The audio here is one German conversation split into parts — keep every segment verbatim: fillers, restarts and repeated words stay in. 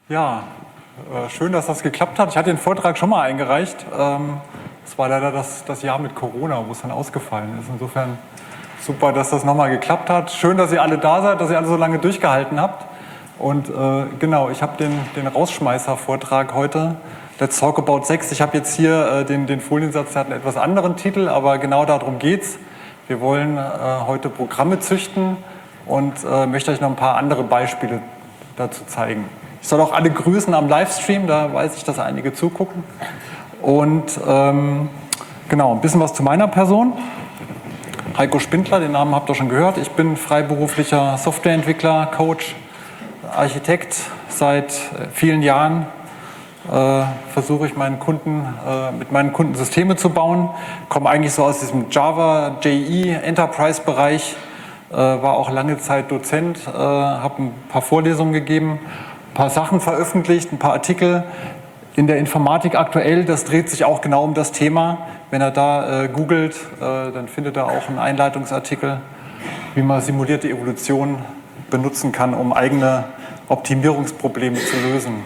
Ja, äh, schön, dass das geklappt hat. Ich hatte den Vortrag schon mal eingereicht. Ähm, es war leider das, das Jahr mit Corona, wo es dann ausgefallen ist. Insofern super, dass das nochmal geklappt hat. Schön, dass ihr alle da seid, dass ihr alle so lange durchgehalten habt. Und äh, genau, ich habe den, den Rausschmeißer-Vortrag heute. Let's Talk About Sex. Ich habe jetzt hier äh, den, den Foliensatz, der hat einen etwas anderen Titel, aber genau darum geht's. Wir wollen äh, heute Programme züchten und äh, möchte euch noch ein paar andere Beispiele dazu zeigen. Ich soll auch alle grüßen am Livestream, da weiß ich, dass einige zugucken. Und ähm, genau, ein bisschen was zu meiner Person. Heiko Spindler, den Namen habt ihr schon gehört. Ich bin freiberuflicher Softwareentwickler, Coach, Architekt. Seit vielen Jahren äh, versuche ich meinen Kunden, äh, mit meinen Kunden Systeme zu bauen. Komme eigentlich so aus diesem Java, J E, Enterprise-Bereich. Äh, war auch lange Zeit Dozent, äh, habe ein paar Vorlesungen gegeben, ein paar Sachen veröffentlicht, ein paar Artikel in der Informatik aktuell. Das dreht sich auch genau um das Thema. Wenn er da äh, googelt, äh, dann findet er auch einen Einleitungsartikel, wie man simulierte Evolution benutzen kann, um eigene Optimierungsprobleme zu lösen.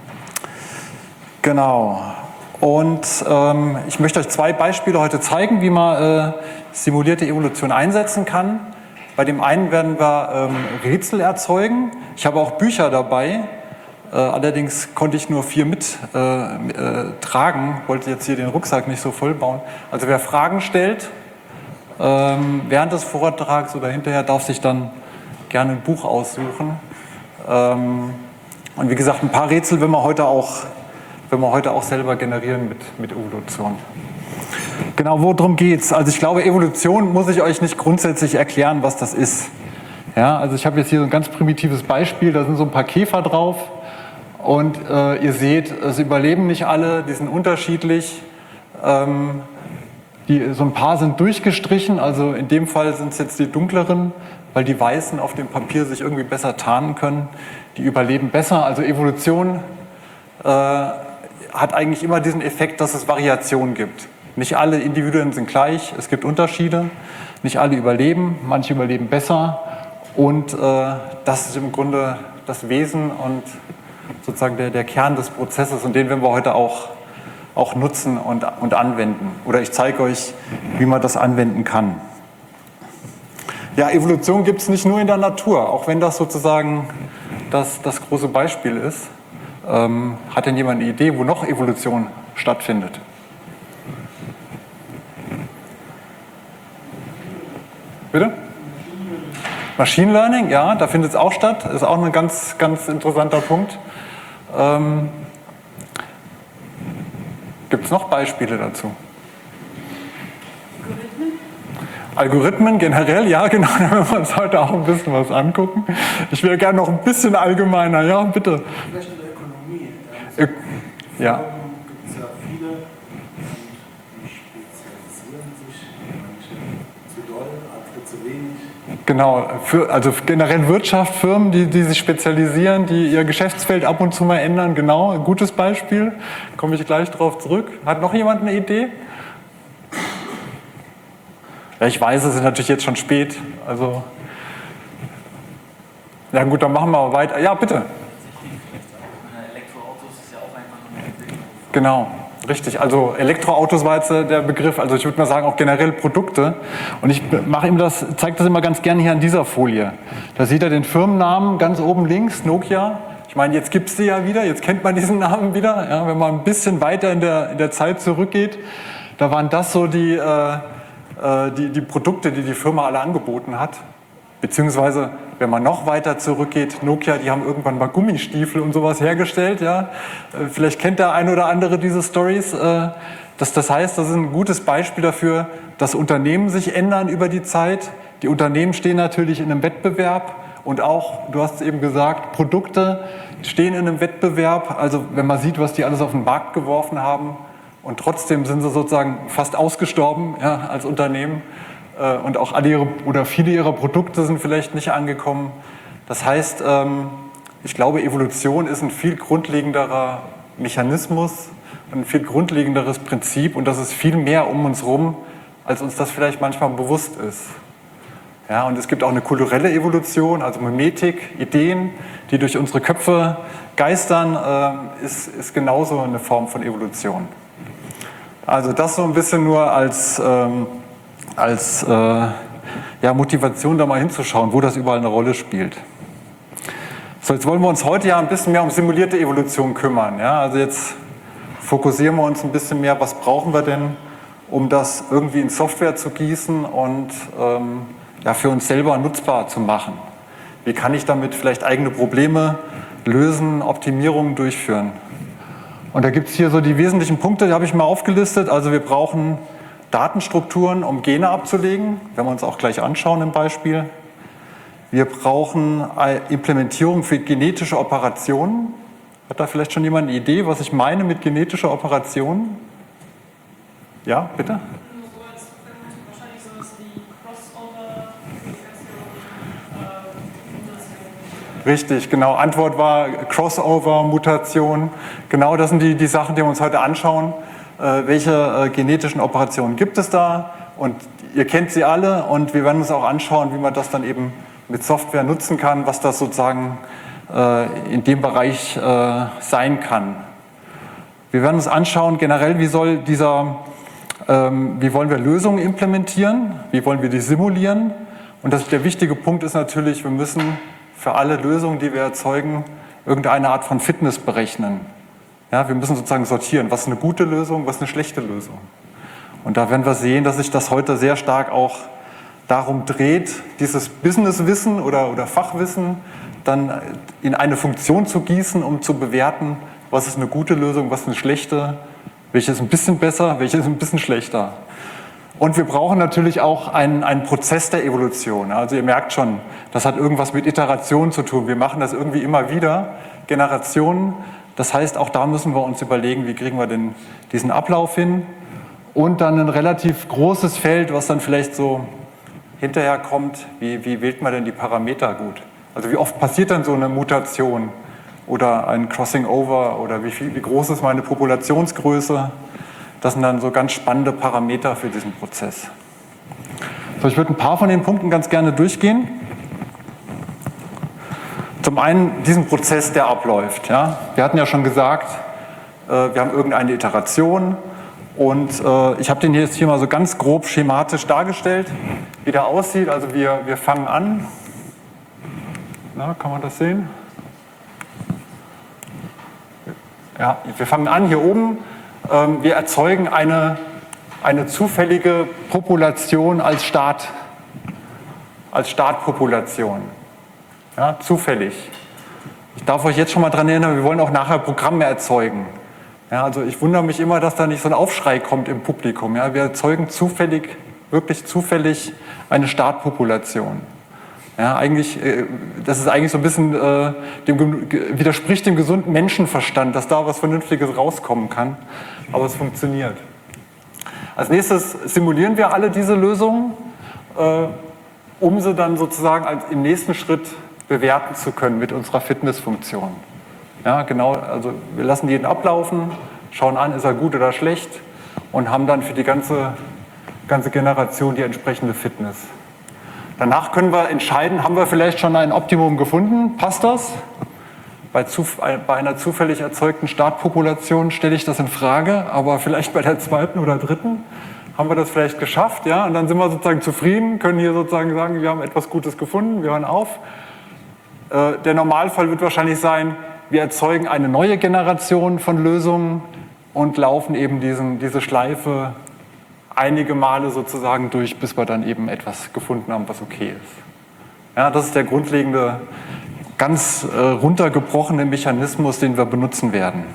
Genau. Und ähm, ich möchte euch zwei Beispiele heute zeigen, wie man äh, simulierte Evolution einsetzen kann. Bei dem einen werden wir ähm, Rätsel erzeugen. Ich habe auch Bücher dabei. Äh, allerdings konnte ich nur vier mit äh, äh, tragen. Wollte jetzt hier den Rucksack nicht so voll bauen. Also wer Fragen stellt ähm, während des Vortrags oder hinterher, darf sich dann gerne ein Buch aussuchen. Ähm, und wie gesagt, ein paar Rätsel werden wir heute auch, werden wir heute auch selber generieren mit, mit Evolution. Genau, worum geht's? Also ich glaube, Evolution muss ich euch nicht grundsätzlich erklären, was das ist. Ja, also ich habe jetzt hier so ein ganz primitives Beispiel, da sind so ein paar Käfer drauf und äh, ihr seht, es überleben nicht alle, die sind unterschiedlich. Ähm, die, so ein paar sind durchgestrichen, also in dem Fall sind es jetzt die dunkleren, weil die Weißen auf dem Papier sich irgendwie besser tarnen können. Die überleben besser, also Evolution äh, hat eigentlich immer diesen Effekt, dass es Variationen gibt. Nicht alle Individuen sind gleich, es gibt Unterschiede. Nicht alle überleben, manche überleben besser. Und äh, das ist im Grunde das Wesen und sozusagen der, der Kern des Prozesses. Und den werden wir heute auch, auch nutzen und, und anwenden. Oder ich zeige euch, wie man das anwenden kann. Ja, Evolution gibt es nicht nur in der Natur, auch wenn das sozusagen das, das große Beispiel ist. Ähm, hat denn jemand eine Idee, wo noch Evolution stattfindet? Bitte? Machine Learning, ja, da findet es auch statt. Ist auch ein ganz, ganz interessanter Punkt. Ähm, Gibt es noch Beispiele dazu? Algorithmen? Algorithmen generell, ja, genau. Da werden wir uns heute auch ein bisschen was angucken. Ich wäre gerne noch ein bisschen allgemeiner, ja, bitte. Vielleicht in der Ökonomie. Ö ja. Gibt es ja viele, die spezialisieren sich, manche zu doll, andere zu wenig. Genau, für, also generell Wirtschaft, Firmen, die, die sich spezialisieren, die ihr Geschäftsfeld ab und zu mal ändern, genau, ein gutes Beispiel, komme ich gleich drauf zurück. Hat noch jemand eine Idee? Ja, ich weiß, es ist natürlich jetzt schon spät, also, ja gut, dann machen wir mal weiter. Ja, bitte. Elektroautos ist ja auch einfach eine Entwicklung. Genau. Richtig, also Elektroautos war jetzt der Begriff, also ich würde mal sagen auch generell Produkte. Und ich mache ihm das, zeige das immer ganz gerne hier an dieser Folie. Da seht ihr den Firmennamen ganz oben links, Nokia. Ich meine, jetzt gibt es die ja wieder, jetzt kennt man diesen Namen wieder. Ja, wenn man ein bisschen weiter in der, in der Zeit zurückgeht, da waren das so die, äh, die, die Produkte, die die Firma alle angeboten hat. Beziehungsweise, wenn man noch weiter zurückgeht, Nokia, die haben irgendwann mal Gummistiefel und sowas hergestellt. Ja? Vielleicht kennt der ein oder andere diese Stories. Das, das heißt, das ist ein gutes Beispiel dafür, dass Unternehmen sich ändern über die Zeit. Die Unternehmen stehen natürlich in einem Wettbewerb und auch, du hast es eben gesagt, Produkte stehen in einem Wettbewerb. Also wenn man sieht, was die alles auf den Markt geworfen haben und trotzdem sind sie sozusagen fast ausgestorben, ja, als Unternehmen. Und auch alle ihre oder viele ihrer Produkte sind vielleicht nicht angekommen. Das heißt, ich glaube, Evolution ist ein viel grundlegenderer Mechanismus, ein viel grundlegenderes Prinzip und das ist viel mehr um uns herum, als uns das vielleicht manchmal bewusst ist. Ja, und es gibt auch eine kulturelle Evolution, also Mimetik, Ideen, die durch unsere Köpfe geistern, äh, ist, ist genauso eine Form von Evolution. Also das so ein bisschen nur als, ähm, als äh, ja, Motivation, da mal hinzuschauen, wo das überall eine Rolle spielt. So, jetzt wollen wir uns heute ja ein bisschen mehr um simulierte Evolution kümmern. Ja? Also jetzt fokussieren wir uns ein bisschen mehr, was brauchen wir denn, um das irgendwie in Software zu gießen und ähm, ja, für uns selber nutzbar zu machen. Wie kann ich damit vielleicht eigene Probleme lösen, Optimierungen durchführen? Und da gibt es hier so die wesentlichen Punkte, die habe ich mal aufgelistet. Also wir brauchen Datenstrukturen, um Gene abzulegen, werden wir uns auch gleich anschauen im Beispiel. Wir brauchen eine Implementierung für genetische Operationen. Hat da vielleicht schon jemand eine Idee, was ich meine mit genetischer Operation? Ja, bitte? Wahrscheinlich sowas wie Crossover, Richtig, genau. Antwort war Crossover, Mutation. Genau, das sind die, die Sachen, die wir uns heute anschauen. Äh, welche äh, genetischen Operationen gibt es da? Und ihr kennt sie alle und wir werden uns auch anschauen, wie man das dann eben mit Software nutzen kann, was das sozusagen äh, in dem Bereich äh, sein kann. Wir werden uns anschauen, generell, wie soll dieser, ähm, wie wollen wir Lösungen implementieren, wie wollen wir die simulieren. Und das, der wichtige Punkt ist natürlich, wir müssen für alle Lösungen, die wir erzeugen, irgendeine Art von Fitness berechnen. Ja, wir müssen sozusagen sortieren, was ist eine gute Lösung, was ist eine schlechte Lösung. Und da werden wir sehen, dass sich das heute sehr stark auch darum dreht, dieses Businesswissen oder, oder Fachwissen dann in eine Funktion zu gießen, um zu bewerten, was ist eine gute Lösung, was ist eine schlechte, welche ist ein bisschen besser, welche ist ein bisschen schlechter. Und wir brauchen natürlich auch einen, einen Prozess der Evolution. Also ihr merkt schon, das hat irgendwas mit Iteration zu tun. Wir machen das irgendwie immer wieder, Generationen. Das heißt, auch da müssen wir uns überlegen, wie kriegen wir denn diesen Ablauf hin. Und dann ein relativ großes Feld, was dann vielleicht so hinterher kommt, wie, wie wählt man denn die Parameter gut? Also wie oft passiert dann so eine Mutation oder ein Crossing Over oder wie, viel, wie groß ist meine Populationsgröße? Das sind dann so ganz spannende Parameter für diesen Prozess. So, ich würde ein paar von den Punkten ganz gerne durchgehen. Zum einen diesen Prozess, der abläuft. Ja? Wir hatten ja schon gesagt, äh, wir haben irgendeine Iteration und äh, ich habe den jetzt hier mal so ganz grob schematisch dargestellt, wie der aussieht. Also wir, wir fangen an. Na, kann man das sehen? Ja, wir fangen an hier oben. Wir erzeugen eine, eine zufällige Population als Start, als Startpopulation. Ja, zufällig. Ich darf euch jetzt schon mal daran erinnern, wir wollen auch nachher Programme erzeugen. Ja, also ich wundere mich immer, dass da nicht so ein Aufschrei kommt im Publikum. Ja, wir erzeugen zufällig, wirklich zufällig eine Startpopulation. Ja, eigentlich, das ist eigentlich so ein bisschen, äh, dem, widerspricht dem gesunden Menschenverstand, dass da was Vernünftiges rauskommen kann, aber es funktioniert. Als nächstes simulieren wir alle diese Lösungen, äh, um sie dann sozusagen als, im nächsten Schritt bewerten zu können mit unserer Fitnessfunktion. Ja, genau, also wir lassen jeden ablaufen, schauen an, ist er gut oder schlecht und haben dann für die ganze, ganze Generation die entsprechende Fitness. Danach können wir entscheiden, haben wir vielleicht schon ein Optimum gefunden? Passt das? Bei, zu, bei einer zufällig erzeugten Startpopulation stelle ich das in Frage, aber vielleicht bei der zweiten oder dritten haben wir das vielleicht geschafft. Ja? Und dann sind wir sozusagen zufrieden, können hier sozusagen sagen, wir haben etwas Gutes gefunden, wir hören auf. Äh, der Normalfall wird wahrscheinlich sein, wir erzeugen eine neue Generation von Lösungen und laufen eben diesen, diese Schleife einige Male sozusagen durch, bis wir dann eben etwas gefunden haben, was okay ist. Ja, das ist der grundlegende, ganz äh, runtergebrochene Mechanismus, den wir benutzen werden.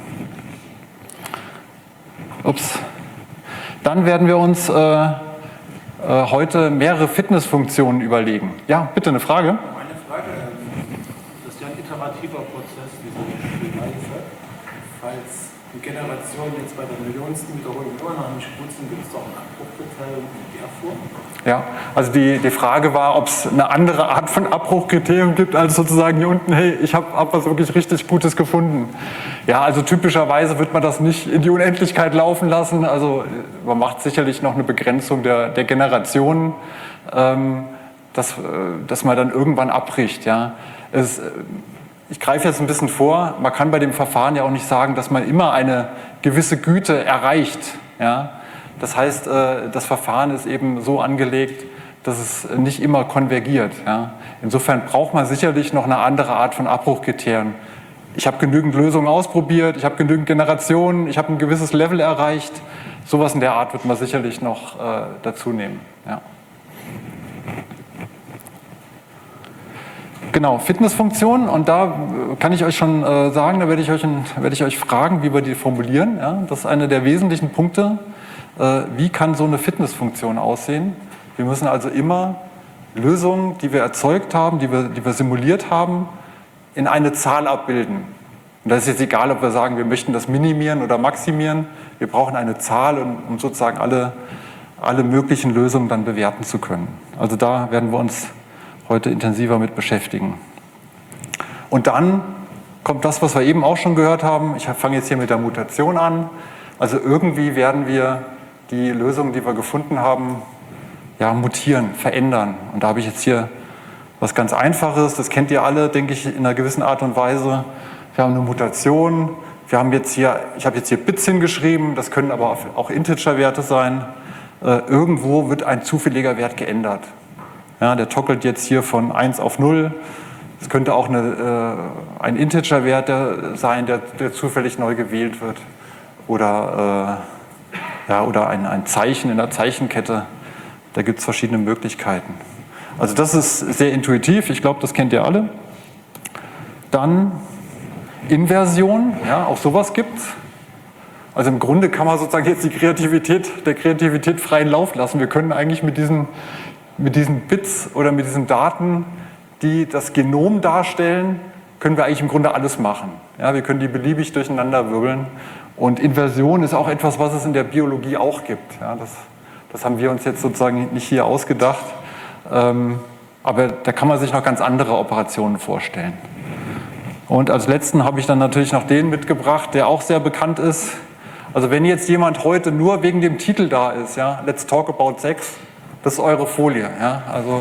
Ups. Dann werden wir uns äh, äh, heute mehrere Fitnessfunktionen überlegen. Ja, bitte eine Frage. Meine Frage, das ist ja ein iterativer Prozess, diese Schleife. Falls die Generationen jetzt bei der millionsten Wiederholung immer noch nicht gut sind, gibt es doch ein Abbruchkriterium in der Form? Ja, also die, die Frage war, ob es eine andere Art von Abbruchkriterium gibt, als sozusagen hier unten, hey, ich habe hab was wirklich richtig Gutes gefunden. Ja, also typischerweise wird man das nicht in die Unendlichkeit laufen lassen. Also man macht sicherlich noch eine Begrenzung der, der Generationen. Ähm, dass, dass man dann irgendwann abbricht. Ja. Es, ich greife jetzt ein bisschen vor, man kann bei dem Verfahren ja auch nicht sagen, dass man immer eine gewisse Güte erreicht. Ja. Das heißt, das Verfahren ist eben so angelegt, dass es nicht immer konvergiert. Ja. Insofern braucht man sicherlich noch eine andere Art von Abbruchkriterien. Ich habe genügend Lösungen ausprobiert, ich habe genügend Generationen, ich habe ein gewisses Level erreicht. Sowas in der Art wird man sicherlich noch äh, dazu nehmen. Ja. Genau, Fitnessfunktionen, und da kann ich euch schon äh, sagen, da werde ich euch, in, werde ich euch fragen, wie wir die formulieren. Ja. Das ist einer der wesentlichen Punkte. Äh, wie kann so eine Fitnessfunktion aussehen? Wir müssen also immer Lösungen, die wir erzeugt haben, die wir, die wir simuliert haben, in eine Zahl abbilden. Und da ist jetzt egal, ob wir sagen, wir möchten das minimieren oder maximieren. Wir brauchen eine Zahl, um sozusagen alle, alle möglichen Lösungen dann bewerten zu können. Also da werden wir uns heute intensiver mit beschäftigen. Und dann kommt das, was wir eben auch schon gehört haben. Ich fange jetzt hier mit der Mutation an. Also irgendwie werden wir die Lösungen, die wir gefunden haben, ja, mutieren, verändern. Und da habe ich jetzt hier was ganz Einfaches, das kennt ihr alle, denke ich, in einer gewissen Art und Weise. Wir haben eine Mutation, wir haben jetzt hier, ich habe jetzt hier Bits hingeschrieben, das können aber auch Integer-Werte sein. Äh, irgendwo wird ein zufälliger Wert geändert. Ja, der toggelt jetzt hier von eins auf null. Es könnte auch eine, äh, ein Integer-Wert sein, der, der zufällig neu gewählt wird. Oder, äh, ja, oder ein, ein Zeichen in der Zeichenkette. Da gibt es verschiedene Möglichkeiten. Also das ist sehr intuitiv, ich glaube, das kennt ihr alle. Dann Inversion, ja, auch sowas gibt es. Also im Grunde kann man sozusagen jetzt die Kreativität, der Kreativität freien Lauf lassen. Wir können eigentlich mit diesen, mit diesen Bits oder mit diesen Daten, die das Genom darstellen, können wir eigentlich im Grunde alles machen. Ja, wir können die beliebig durcheinander wirbeln. Und Inversion ist auch etwas, was es in der Biologie auch gibt. Ja, das, das haben wir uns jetzt sozusagen nicht hier ausgedacht. Ähm, aber da kann man sich noch ganz andere Operationen vorstellen. Und als letzten habe ich dann natürlich noch den mitgebracht, der auch sehr bekannt ist. Also wenn jetzt jemand heute nur wegen dem Titel da ist, ja, Let's Talk About Sex, das ist eure Folie. Ja, also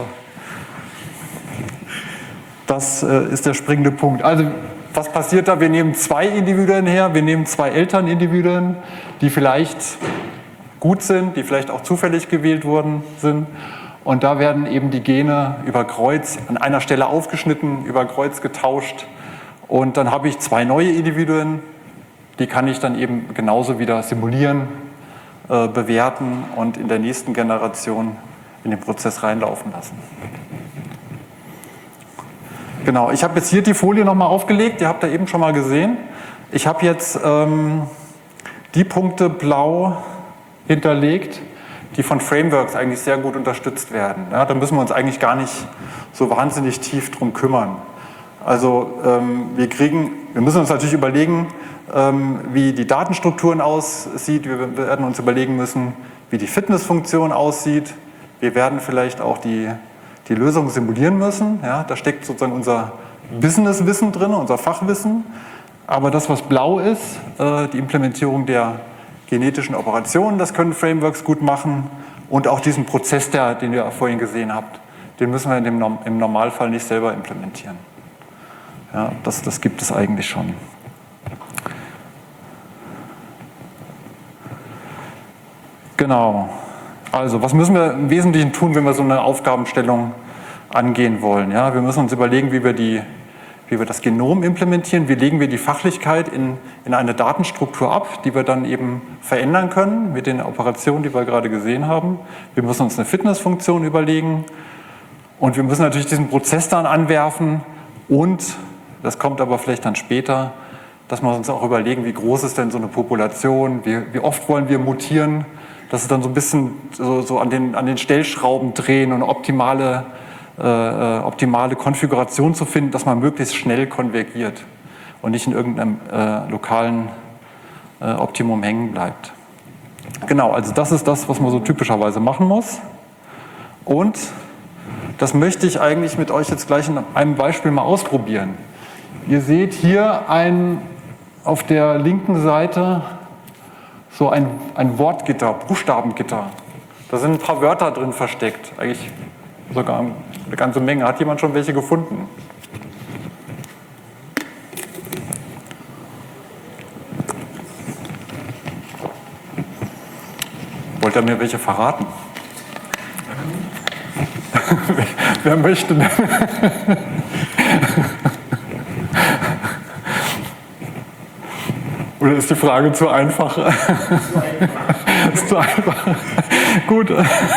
das äh, ist der springende Punkt. Also was passiert da? Wir nehmen zwei Individuen her, wir nehmen zwei Elternindividuen, die vielleicht gut sind, die vielleicht auch zufällig gewählt worden sind. Und da werden eben die Gene über Kreuz an einer Stelle aufgeschnitten, über Kreuz getauscht. Und dann habe ich zwei neue Individuen, die kann ich dann eben genauso wieder simulieren, äh, bewerten und in der nächsten Generation in den Prozess reinlaufen lassen. Genau, ich habe jetzt hier die Folie nochmal aufgelegt, ihr habt da eben schon mal gesehen. Ich habe jetzt ähm, die Punkte blau hinterlegt, die von Frameworks eigentlich sehr gut unterstützt werden. Ja, da müssen wir uns eigentlich gar nicht so wahnsinnig tief drum kümmern. Also ähm, wir kriegen, wir müssen uns natürlich überlegen, ähm, wie die Datenstrukturen aussieht. Wir werden uns überlegen müssen, wie die Fitnessfunktion aussieht. Wir werden vielleicht auch die, die Lösung simulieren müssen. Ja, da steckt sozusagen unser Businesswissen drin, unser Fachwissen. Aber das, was blau ist, äh, die Implementierung der genetischen Operationen, das können Frameworks gut machen. Und auch diesen Prozess, der, den ihr vorhin gesehen habt, den müssen wir in dem, im Normalfall nicht selber implementieren. Ja, das, das gibt es eigentlich schon. Genau. Also, was müssen wir im Wesentlichen tun, wenn wir so eine Aufgabenstellung angehen wollen? Ja, wir müssen uns überlegen, wie wir, die, wie wir das Genom implementieren. Wie legen wir die Fachlichkeit in, in eine Datenstruktur ab, die wir dann eben verändern können mit den Operationen, die wir gerade gesehen haben. Wir müssen uns eine Fitnessfunktion überlegen. Und wir müssen natürlich diesen Prozess dann anwerfen und das kommt aber vielleicht dann später, dass wir uns auch überlegen, wie groß ist denn so eine Population, wie, wie oft wollen wir mutieren, dass es dann so ein bisschen so, so an, den, an den Stellschrauben drehen und optimale, äh, optimale Konfiguration zu finden, dass man möglichst schnell konvergiert und nicht in irgendeinem äh, lokalen äh, Optimum hängen bleibt. Genau, also das ist das, was man so typischerweise machen muss. Und das möchte ich eigentlich mit euch jetzt gleich in einem Beispiel mal ausprobieren. Ihr seht hier ein, auf der linken Seite so ein, ein Wortgitter, Buchstabengitter. Da sind ein paar Wörter drin versteckt, eigentlich sogar Eine ganze Menge. Hat jemand schon welche gefunden? Wollt ihr mir welche verraten? wer, wer möchte denn? Oder ist die Frage zu einfach? Ist zu einfach. Gut.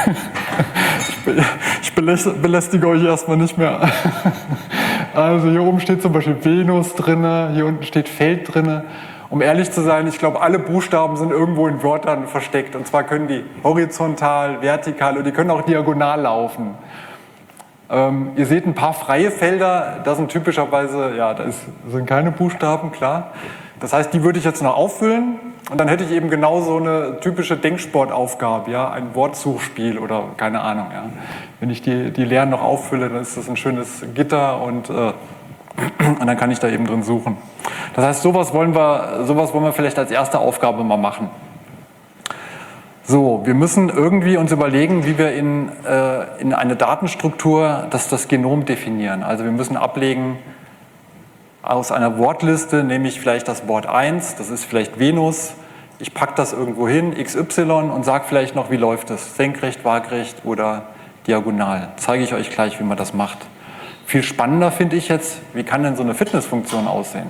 Ich belästige euch erstmal nicht mehr. Also hier oben steht zum Beispiel Venus drin, hier unten steht Feld drin. Um ehrlich zu sein, ich glaube, alle Buchstaben sind irgendwo in Wörtern versteckt. Und zwar können die horizontal, vertikal und die können auch diagonal laufen. Ähm, ihr seht ein paar freie Felder, da sind typischerweise, ja, da ist, sind keine Buchstaben, klar. Das heißt, die würde ich jetzt noch auffüllen und dann hätte ich eben genau so eine typische Denksportaufgabe, ja, ein Wortsuchspiel oder keine Ahnung. Ja. Wenn ich die, die leeren noch auffülle, dann ist das ein schönes Gitter und, äh, und dann kann ich da eben drin suchen. Das heißt, sowas wollen wir, sowas wollen wir vielleicht als erste Aufgabe mal machen. So, wir müssen irgendwie uns überlegen, wie wir in, äh, in eine Datenstruktur das, das Genom definieren. Also wir müssen ablegen, aus einer Wortliste nehme ich vielleicht das Wort eins, das ist vielleicht Venus, ich packe das irgendwo hin, X Y und sage vielleicht noch, wie läuft es, senkrecht, waagrecht oder diagonal. Zeige ich euch gleich, wie man das macht. Viel spannender finde ich jetzt, wie kann denn so eine Fitnessfunktion aussehen?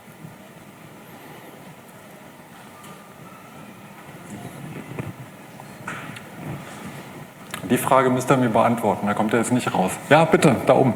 Die Frage müsst ihr mir beantworten, da kommt er jetzt nicht raus. Ja, bitte, da oben.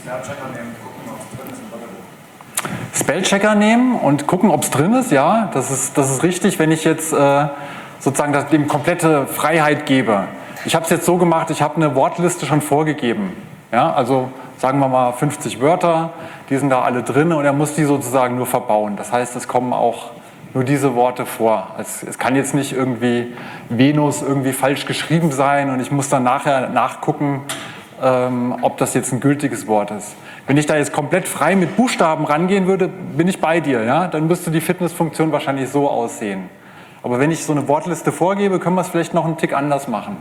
Spellchecker nehmen und gucken, ob es drin ist, ja, das ist, das ist richtig, wenn ich jetzt äh, sozusagen das, dem komplette Freiheit gebe. Ich habe es jetzt so gemacht, ich habe eine Wortliste schon vorgegeben, ja, also sagen wir mal fünfzig Wörter, die sind da alle drin und er muss die sozusagen nur verbauen. Das heißt, es kommen auch nur diese Worte vor. Es, es kann jetzt nicht irgendwie Venus irgendwie falsch geschrieben sein und ich muss dann nachher nachgucken, ähm, ob das jetzt ein gültiges Wort ist. Wenn ich da jetzt komplett frei mit Buchstaben rangehen würde, bin ich bei dir, ja? Dann müsste die Fitnessfunktion wahrscheinlich so aussehen. Aber wenn ich so eine Wortliste vorgebe, können wir es vielleicht noch einen Tick anders machen.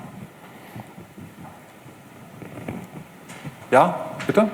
Ja, bitte?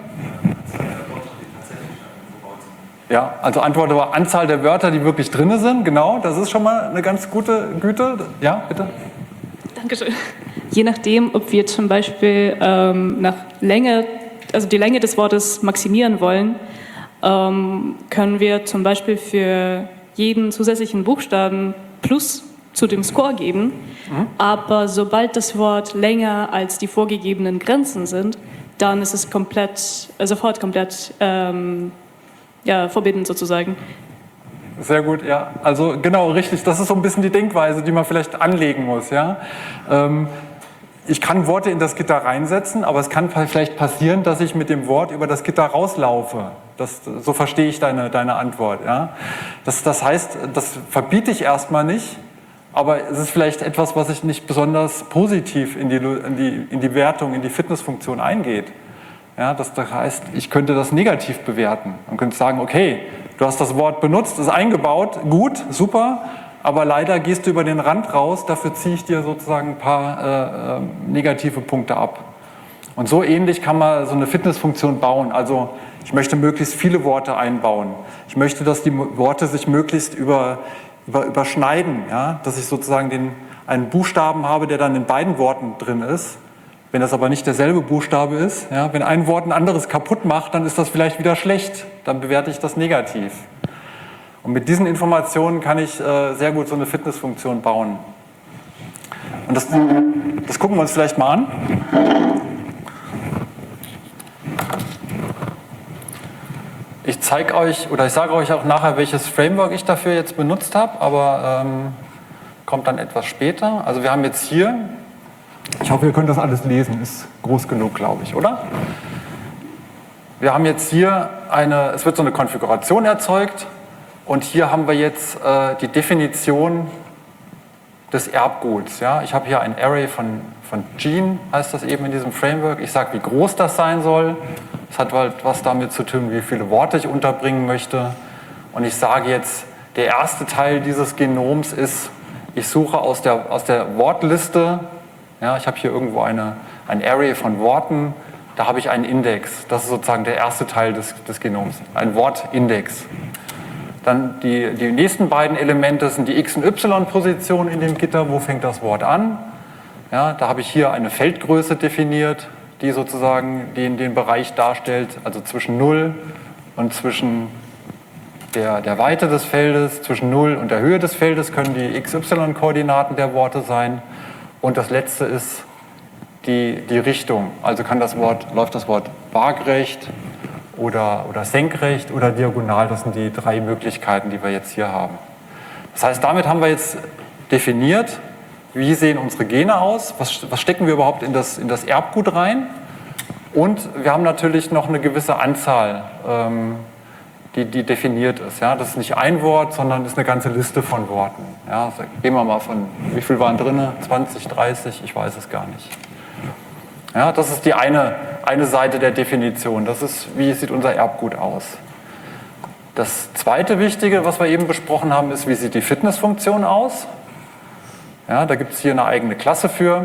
Ja, also Antwort war Anzahl der Wörter, die wirklich drin sind, genau, das ist schon mal eine ganz gute Güte. Ja, bitte? Dankeschön. Je nachdem, ob wir zum Beispiel ähm, nach Länge, also die Länge des Wortes maximieren wollen, ähm, können wir zum Beispiel für jeden zusätzlichen Buchstaben Plus zu dem Score geben. Mhm. Aber sobald das Wort länger als die vorgegebenen Grenzen sind, dann ist es komplett, äh, sofort komplett ähm, ja, verbinden sozusagen. Sehr gut, ja. Also genau, richtig. Das ist so ein bisschen die Denkweise, die man vielleicht anlegen muss. Ja? Ähm, ich kann Worte in das Gitter reinsetzen, aber es kann vielleicht passieren, dass ich mit dem Wort über das Gitter rauslaufe. Das, so verstehe ich deine, deine Antwort. Ja? Das, das heißt, das verbiete ich erstmal nicht, aber es ist vielleicht etwas, was ich nicht besonders positiv in die, in die, in die Wertung, in die Fitnessfunktion eingeht. Ja, das heißt, ich könnte das negativ bewerten und könnte sagen, okay, du hast das Wort benutzt, ist eingebaut, gut, super, aber leider gehst du über den Rand raus, dafür ziehe ich dir sozusagen ein paar äh, negative Punkte ab. Und so ähnlich kann man so eine Fitnessfunktion bauen. Also ich möchte möglichst viele Worte einbauen. Ich möchte, dass die Worte sich möglichst über, über, überschneiden, ja? Dass ich sozusagen den, einen Buchstaben habe, der dann in beiden Worten drin ist. Wenn das aber nicht derselbe Buchstabe ist, ja, wenn ein Wort ein anderes kaputt macht, dann ist das vielleicht wieder schlecht, dann bewerte ich das negativ. Und mit diesen Informationen kann ich äh, sehr gut so eine Fitnessfunktion bauen. Und das, das gucken wir uns vielleicht mal an. Ich zeige euch, oder ich sage euch auch nachher, welches Framework ich dafür jetzt benutzt habe, aber ähm, kommt dann etwas später. Also wir haben jetzt hier, ich hoffe, ihr könnt das alles lesen, ist groß genug, glaube ich, oder? Wir haben jetzt hier eine, es wird so eine Konfiguration erzeugt und hier haben wir jetzt äh, die Definition des Erbguts. Ja? Ich habe hier ein Array von, von Gene, heißt das eben in diesem Framework. Ich sage, wie groß das sein soll. Das hat halt was damit zu tun, wie viele Worte ich unterbringen möchte. Und ich sage jetzt, der erste Teil dieses Genoms ist, ich suche aus der, aus der Wortliste. Ja, ich habe hier irgendwo eine, ein Array von Worten, Da habe ich einen Index. Das ist sozusagen der erste Teil des, des Genoms, ein Wortindex. Dann die, die nächsten beiden Elemente sind die X- und Y-Position in dem Gitter. Wo fängt das Wort an? Ja, da habe ich hier eine Feldgröße definiert, die sozusagen den, den Bereich darstellt, also zwischen null und zwischen der, der Weite des Feldes, zwischen null und der Höhe des Feldes können die X Y-Koordinaten der Worte sein. Und das letzte ist die, die Richtung. Also kann das Wort, läuft das Wort waagrecht oder, oder senkrecht oder diagonal. Das sind die drei Möglichkeiten, die wir jetzt hier haben. Das heißt, damit haben wir jetzt definiert, wie sehen unsere Gene aus, was, was stecken wir überhaupt in das, in das Erbgut rein. Und wir haben natürlich noch eine gewisse Anzahl, ähm, die, die definiert ist. Ja? Das ist nicht ein Wort, sondern ist eine ganze Liste von Worten. Ja? Also gehen wir mal von, wie viel waren drin? zwanzig, dreißig, ich weiß es gar nicht. Ja, das ist die eine, eine Seite der Definition. Das ist, wie sieht unser Erbgut aus. Das zweite Wichtige, was wir eben besprochen haben, ist, wie sieht die Fitnessfunktion aus. Ja, da gibt es hier eine eigene Klasse für.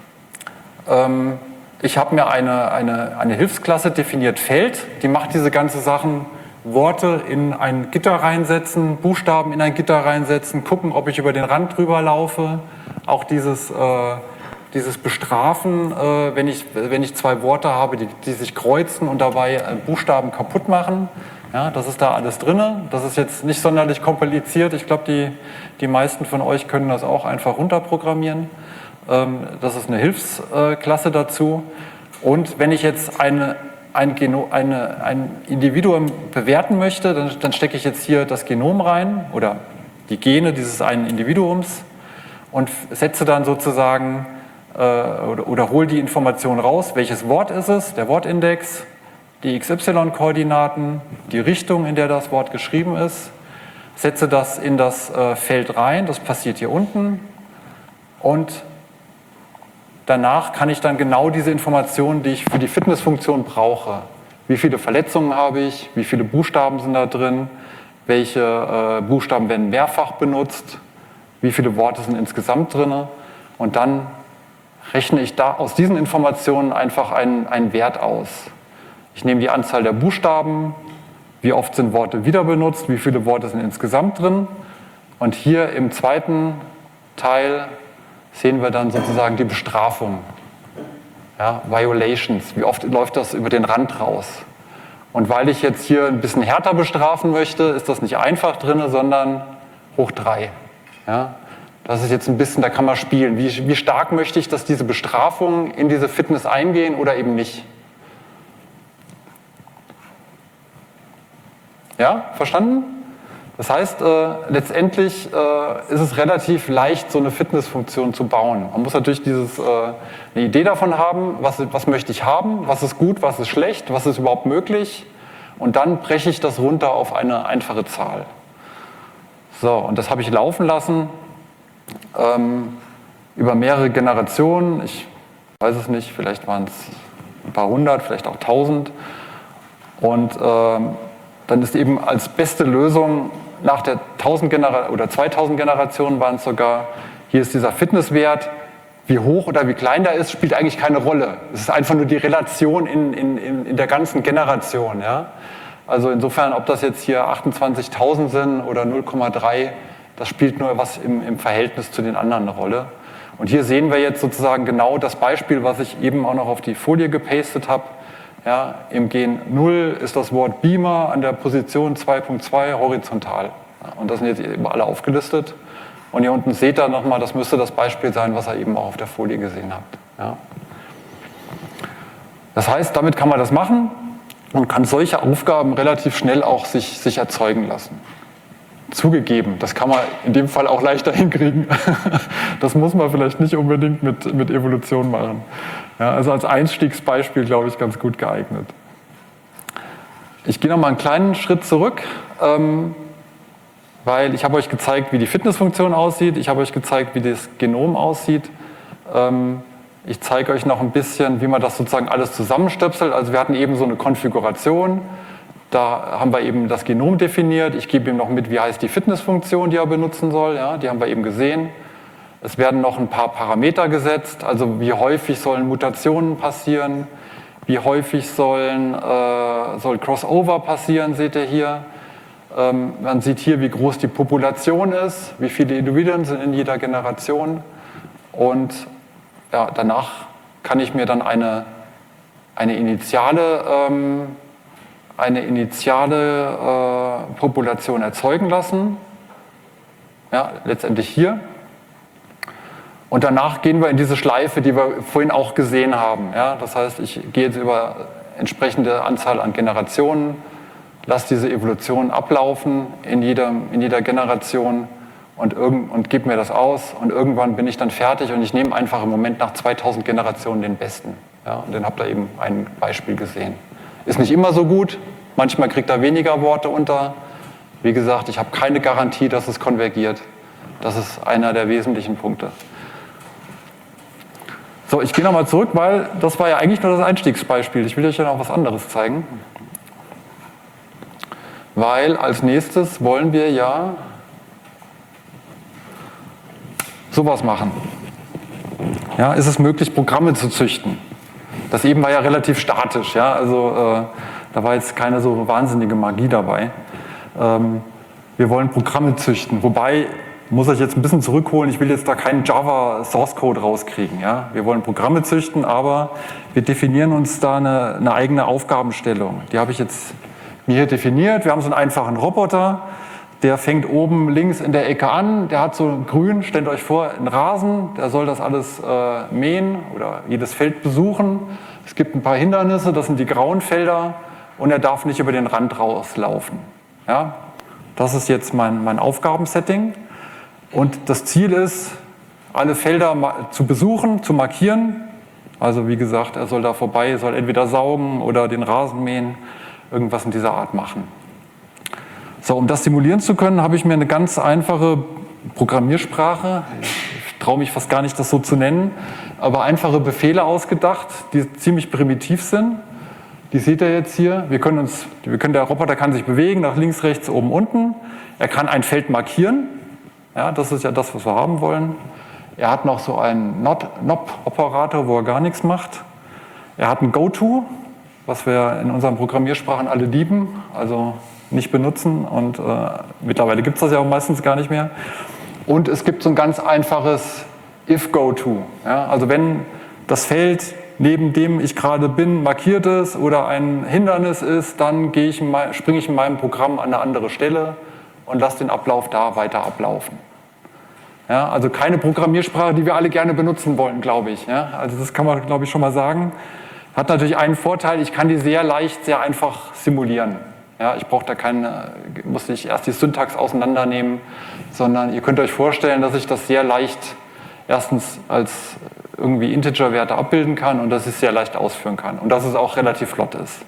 Ähm, ich habe mir eine, eine, eine Hilfsklasse definiert, Feld, die macht diese ganzen Sachen, Worte in ein Gitter reinsetzen, Buchstaben in ein Gitter reinsetzen, gucken, ob ich über den Rand drüber laufe. Auch dieses, äh, dieses Bestrafen, äh, wenn, ich, wenn ich zwei Worte habe, die, die sich kreuzen und dabei äh, Buchstaben kaputt machen. Ja, das ist da alles drin. Das ist jetzt nicht sonderlich kompliziert. Ich glaube, die, die meisten von euch können das auch einfach runterprogrammieren. Ähm, das ist eine Hilfsklasse dazu. Und wenn ich jetzt eine, ein, Geno, eine, ein Individuum bewerten möchte, dann, dann stecke ich jetzt hier das Genom rein oder die Gene dieses einen Individuums und setze dann sozusagen äh, oder, oder hole die Information raus, welches Wort ist es, der Wortindex, die X Y-Koordinaten, die Richtung, in der das Wort geschrieben ist, setze das in das äh, Feld rein, das passiert hier unten und danach kann ich dann genau diese Informationen, die ich für die Fitnessfunktion brauche, wie viele Verletzungen habe ich, wie viele Buchstaben sind da drin, welche äh, Buchstaben werden mehrfach benutzt, wie viele Worte sind insgesamt drin und dann rechne ich da aus diesen Informationen einfach einen, einen Wert aus. Ich nehme die Anzahl der Buchstaben, wie oft sind Worte wieder benutzt, wie viele Worte sind insgesamt drin. Und hier im zweiten Teil sehen wir dann sozusagen die Bestrafung. Ja, Violations, wie oft läuft das über den Rand raus. Und weil ich jetzt hier ein bisschen härter bestrafen möchte, ist das nicht einfach drin, sondern hoch drei. Ja, das ist jetzt ein bisschen, da kann man spielen. Wie, wie stark möchte ich, dass diese Bestrafungen in diese Fitness eingehen oder eben nicht? Ja, verstanden? Das heißt, äh, letztendlich äh, ist es relativ leicht, so eine Fitnessfunktion zu bauen. Man muss natürlich dieses, äh, eine Idee davon haben, was, was möchte ich haben, was ist gut, was ist schlecht, was ist überhaupt möglich. Und dann breche ich das runter auf eine einfache Zahl. So, und das habe ich laufen lassen ähm, über mehrere Generationen. Ich weiß es nicht, vielleicht waren es ein paar hundert, vielleicht auch tausend. Und ähm, dann ist eben als beste Lösung nach der tausend Genera- oder zweitausend Generationen waren es sogar, hier ist dieser Fitnesswert, wie hoch oder wie klein der ist, spielt eigentlich keine Rolle. Es ist einfach nur die Relation in, in, in der ganzen Generation. Ja? Also insofern, ob das jetzt hier achtundzwanzigtausend sind oder null Komma drei, das spielt nur was im, im Verhältnis zu den anderen eine Rolle. Und hier sehen wir jetzt sozusagen genau das Beispiel, was ich eben auch noch auf die Folie gepastet habe. Ja, im Gen null ist das Wort Beamer an der Position zwei Punkt zwei horizontal. Ja, und das sind jetzt eben alle aufgelistet. Und hier unten seht ihr nochmal, das müsste das Beispiel sein, was ihr eben auch auf der Folie gesehen habt. Ja. Das heißt, damit kann man das machen und kann solche Aufgaben relativ schnell auch sich, sich erzeugen lassen. Zugegeben, das kann man in dem Fall auch leichter hinkriegen. Das muss man vielleicht nicht unbedingt mit, mit Evolution machen. Ja, also als Einstiegsbeispiel, glaube ich, ganz gut geeignet. Ich gehe noch mal einen kleinen Schritt zurück, ähm, weil ich habe euch gezeigt, wie die Fitnessfunktion aussieht. Ich habe euch gezeigt, wie das Genom aussieht. Ähm, ich zeige euch noch ein bisschen, wie man das sozusagen alles zusammenstöpselt. Also wir hatten eben so eine Konfiguration. Da haben wir eben das Genom definiert. Ich gebe ihm noch mit, wie heißt die Fitnessfunktion, die er benutzen soll. Ja, die haben wir eben gesehen. Es werden noch ein paar Parameter gesetzt, also wie häufig sollen Mutationen passieren, wie häufig sollen, äh, soll Crossover passieren, seht ihr hier. Ähm, man sieht hier, wie groß die Population ist, wie viele Individuen sind in jeder Generation. Und ja, danach kann ich mir dann eine, eine initiale, ähm, eine initiale äh, Population erzeugen lassen. Ja, letztendlich hier. Und danach gehen wir in diese Schleife, die wir vorhin auch gesehen haben. Ja, das heißt, ich gehe jetzt über entsprechende Anzahl an Generationen, lasse diese Evolution ablaufen in jeder, in jeder Generation und, irgend, und gebe mir das aus. Und irgendwann bin ich dann fertig und ich nehme einfach im Moment nach zweitausend Generationen den besten. Ja, und den habt ihr eben ein Beispiel gesehen. Ist nicht immer so gut, manchmal kriegt er weniger Worte unter. Wie gesagt, ich habe keine Garantie, dass es konvergiert. Das ist einer der wesentlichen Punkte. So, ich gehe nochmal zurück, weil das war ja eigentlich nur das Einstiegsbeispiel. Ich will euch ja noch was anderes zeigen. Weil als nächstes wollen wir ja sowas machen. Ja, ist es möglich, Programme zu züchten? Das eben war ja relativ statisch. Ja? Also äh, da war jetzt keine so wahnsinnige Magie dabei. Ähm, wir wollen Programme züchten, wobei muss ich jetzt ein bisschen zurückholen, ich will jetzt da keinen Java Source Code rauskriegen. Ja? Wir wollen Programme züchten, aber wir definieren uns da eine, eine eigene Aufgabenstellung. Die habe ich jetzt mir hier definiert. Wir haben so einen einfachen Roboter, der fängt oben links in der Ecke an, der hat so grün, stellt euch vor, einen Rasen, der soll das alles äh, mähen oder jedes Feld besuchen. Es gibt ein paar Hindernisse, das sind die grauen Felder und er darf nicht über den Rand rauslaufen. Ja? Das ist jetzt mein, mein Aufgabensetting. Und das Ziel ist, alle Felder zu besuchen, zu markieren. Also wie gesagt, er soll da vorbei, soll entweder saugen oder den Rasen mähen, irgendwas in dieser Art machen. So, um das simulieren zu können, habe ich mir eine ganz einfache Programmiersprache, ich traue mich fast gar nicht, das so zu nennen, aber einfache Befehle ausgedacht, die ziemlich primitiv sind. Die seht ihr jetzt hier. Wir können uns, wir können, der Roboter kann sich bewegen, nach links, rechts, oben, unten. Er kann ein Feld markieren. Ja, das ist ja das, was wir haben wollen. Er hat noch so einen N O P-Operator, wo er gar nichts macht. Er hat ein GoTo, was wir in unseren Programmiersprachen alle lieben, also nicht benutzen. Und äh, mittlerweile gibt es das ja auch meistens gar nicht mehr. Und es gibt so ein ganz einfaches if-GoTo. Ja, also wenn das Feld, neben dem ich gerade bin, markiert ist oder ein Hindernis ist, dann gehe ich in mein, springe ich in meinem Programm an eine andere Stelle und lasse den Ablauf da weiter ablaufen. Ja, also keine Programmiersprache, die wir alle gerne benutzen wollen, glaube ich. Ja, also das kann man, glaube ich, schon mal sagen. Hat natürlich einen Vorteil, ich kann die sehr leicht, sehr einfach simulieren. Ja, ich brauche da keine, muss nicht erst die Syntax auseinandernehmen, sondern ihr könnt euch vorstellen, dass ich das sehr leicht erstens als irgendwie Integerwerte abbilden kann und dass ich es sehr leicht ausführen kann und dass es auch relativ flott ist.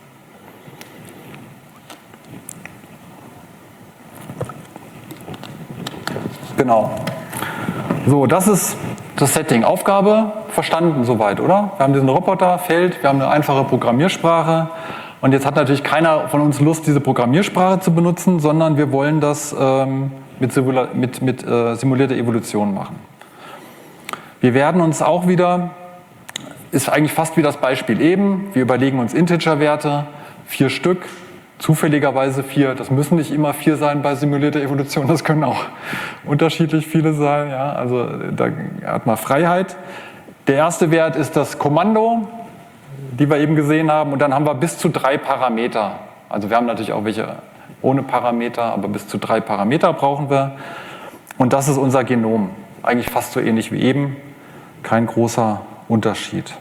Genau. So, das ist das Setting. Aufgabe verstanden soweit, oder? Wir haben diesen Roboter, Feld, wir haben eine einfache Programmiersprache und jetzt hat natürlich keiner von uns Lust, diese Programmiersprache zu benutzen, sondern wir wollen das ähm, mit, mit, mit äh, simulierter Evolution machen. Wir werden uns auch wieder, ist eigentlich fast wie das Beispiel eben, wir überlegen uns Integerwerte, vier Stück, zufälligerweise vier, das müssen nicht immer vier sein bei simulierter Evolution, das können auch unterschiedlich viele sein, ja, also da hat man Freiheit. Der erste Wert ist das Kommando, die wir eben gesehen haben, und dann haben wir bis zu drei Parameter. Also wir haben natürlich auch welche ohne Parameter, aber bis zu drei Parameter brauchen wir. Und das ist unser Genom, eigentlich fast so ähnlich wie eben, kein großer Unterschied.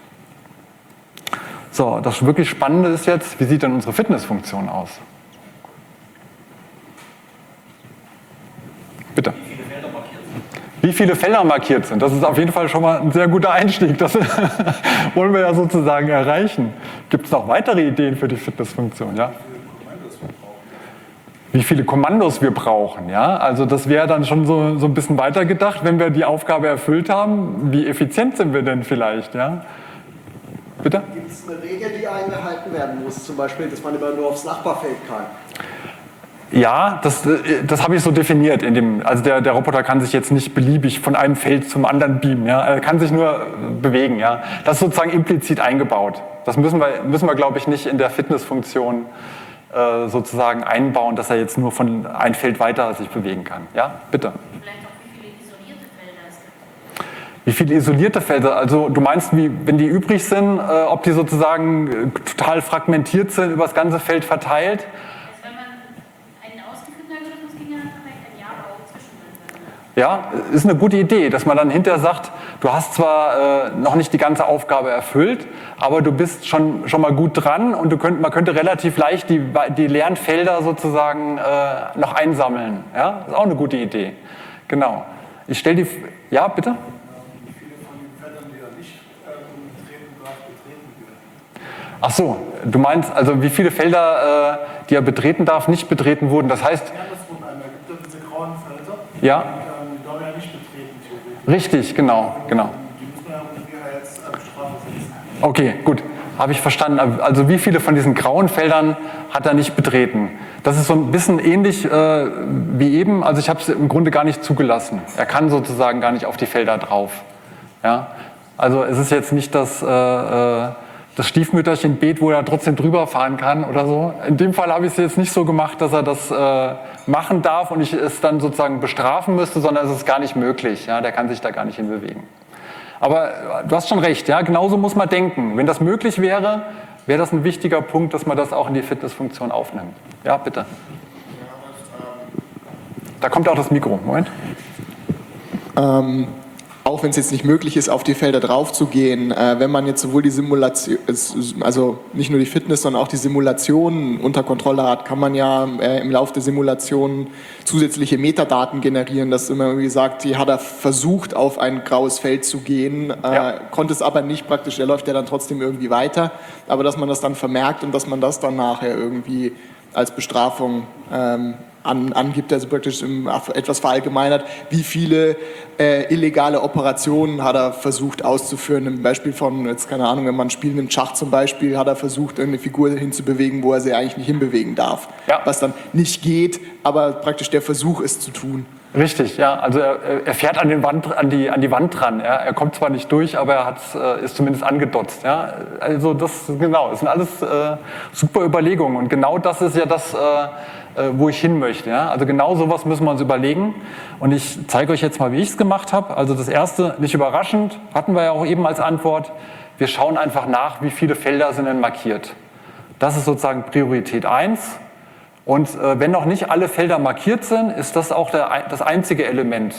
So, das wirklich Spannende ist jetzt, wie sieht denn unsere Fitnessfunktion aus? Bitte. Wie viele Felder markiert sind? Das ist auf jeden Fall schon mal ein sehr guter Einstieg. Das wollen wir ja sozusagen erreichen. Gibt es noch weitere Ideen für die Fitnessfunktion? Ja? Wie viele Kommandos wir brauchen? Ja? Also das wäre dann schon so, so ein bisschen weiter gedacht, wenn wir die Aufgabe erfüllt haben. Wie effizient sind wir denn vielleicht? Ja? Bitte? Gibt es eine Regel, die eingehalten werden muss? Zum Beispiel, dass man immer nur aufs Nachbarfeld kann? Ja, das, das habe ich so definiert. In dem, also der, der Roboter kann sich jetzt nicht beliebig von einem Feld zum anderen beamen. Ja? Er kann sich nur bewegen. Ja? Das ist sozusagen implizit eingebaut. Das müssen wir, müssen wir glaube ich, nicht in der Fitnessfunktion äh, sozusagen einbauen, dass er jetzt nur von einem Feld weiter sich bewegen kann. Ja, bitte. Vielleicht auch, wie viele isolierte Felder es gibt. Wie viele isolierte Felder? Also du meinst, wie, wenn die übrig sind, äh, ob die sozusagen äh, total fragmentiert sind, über das ganze Feld verteilt? Ja, ist eine gute Idee, dass man dann hinterher sagt, du hast zwar äh, noch nicht die ganze Aufgabe erfüllt, aber du bist schon, schon mal gut dran und du könnt, man könnte relativ leicht die, die leeren Felder sozusagen äh, noch einsammeln. Ja, ist auch eine gute Idee. Genau. Ich stelle die... Ja, bitte? Wie viele von den Feldern, die er nicht ähm, betreten darf, betreten werden? Ach so, du meinst also, wie viele Felder, äh, die er betreten darf, nicht betreten wurden. Das heißt... Ja, das wurden einmal. Gibt es diese grauen Felder? Ja. Die Richtig, genau, genau. Die müssen wir ja jetzt äh, Strafe setzen. Okay, gut, habe ich verstanden. Also wie viele von diesen grauen Feldern hat er nicht betreten? Das ist so ein bisschen ähnlich äh, wie eben. Also ich habe es im Grunde gar nicht zugelassen. Er kann sozusagen gar nicht auf die Felder drauf. Ja? Also es ist jetzt nicht das, äh, das Stiefmütterchen-Beet, wo er trotzdem drüber fahren kann oder so. In dem Fall habe ich es jetzt nicht so gemacht, dass er das äh, machen darf und ich es dann sozusagen bestrafen müsste, sondern es ist gar nicht möglich. Ja? Der kann sich da gar nicht hinbewegen. Aber du hast schon recht, ja? Genauso muss man denken. Wenn das möglich wäre, wäre das ein wichtiger Punkt, dass man das auch in die Fitnessfunktion aufnimmt. Ja, bitte. Da kommt auch das Mikro. Moment. Ähm, auch wenn es jetzt nicht möglich ist, auf die Felder drauf zu gehen, äh, wenn man jetzt sowohl die Simulation, also nicht nur die Fitness, sondern auch die Simulationen unter Kontrolle hat, kann man ja äh, im Laufe der Simulation zusätzliche Metadaten generieren, dass immer wie gesagt, die hat er versucht, auf ein graues Feld zu gehen, äh, Ja. konnte es aber nicht praktisch, der läuft ja dann trotzdem irgendwie weiter, aber dass man das dann vermerkt und dass man das dann nachher irgendwie als Bestrafung ähm, An, angibt, also praktisch im, etwas verallgemeinert, wie viele äh, illegale Operationen hat er versucht auszuführen. Im Beispiel von, jetzt keine Ahnung, wenn man spielt im Schach zum Beispiel, hat er versucht, irgendeine Figur hinzubewegen, wo er sie eigentlich nicht hinbewegen darf. Ja. Was dann nicht geht, aber praktisch der Versuch ist zu tun. Richtig, ja. Also er, er fährt an, den Wand, an, die, an die Wand dran. Ja. Er kommt zwar nicht durch, aber er hat, äh, ist zumindest angedotzt. Ja. Also das, genau, das sind alles äh, super Überlegungen. Und genau das ist ja das, äh, äh, wo ich hin möchte. Ja. Also genau sowas müssen wir uns überlegen. Und ich zeige euch jetzt mal, wie ich es gemacht habe. Also das Erste, nicht überraschend, hatten wir ja auch eben als Antwort. Wir schauen einfach nach, wie viele Felder sind denn markiert. Das ist sozusagen Priorität eins. Und äh, wenn noch nicht alle Felder markiert sind, ist das auch der, das einzige Element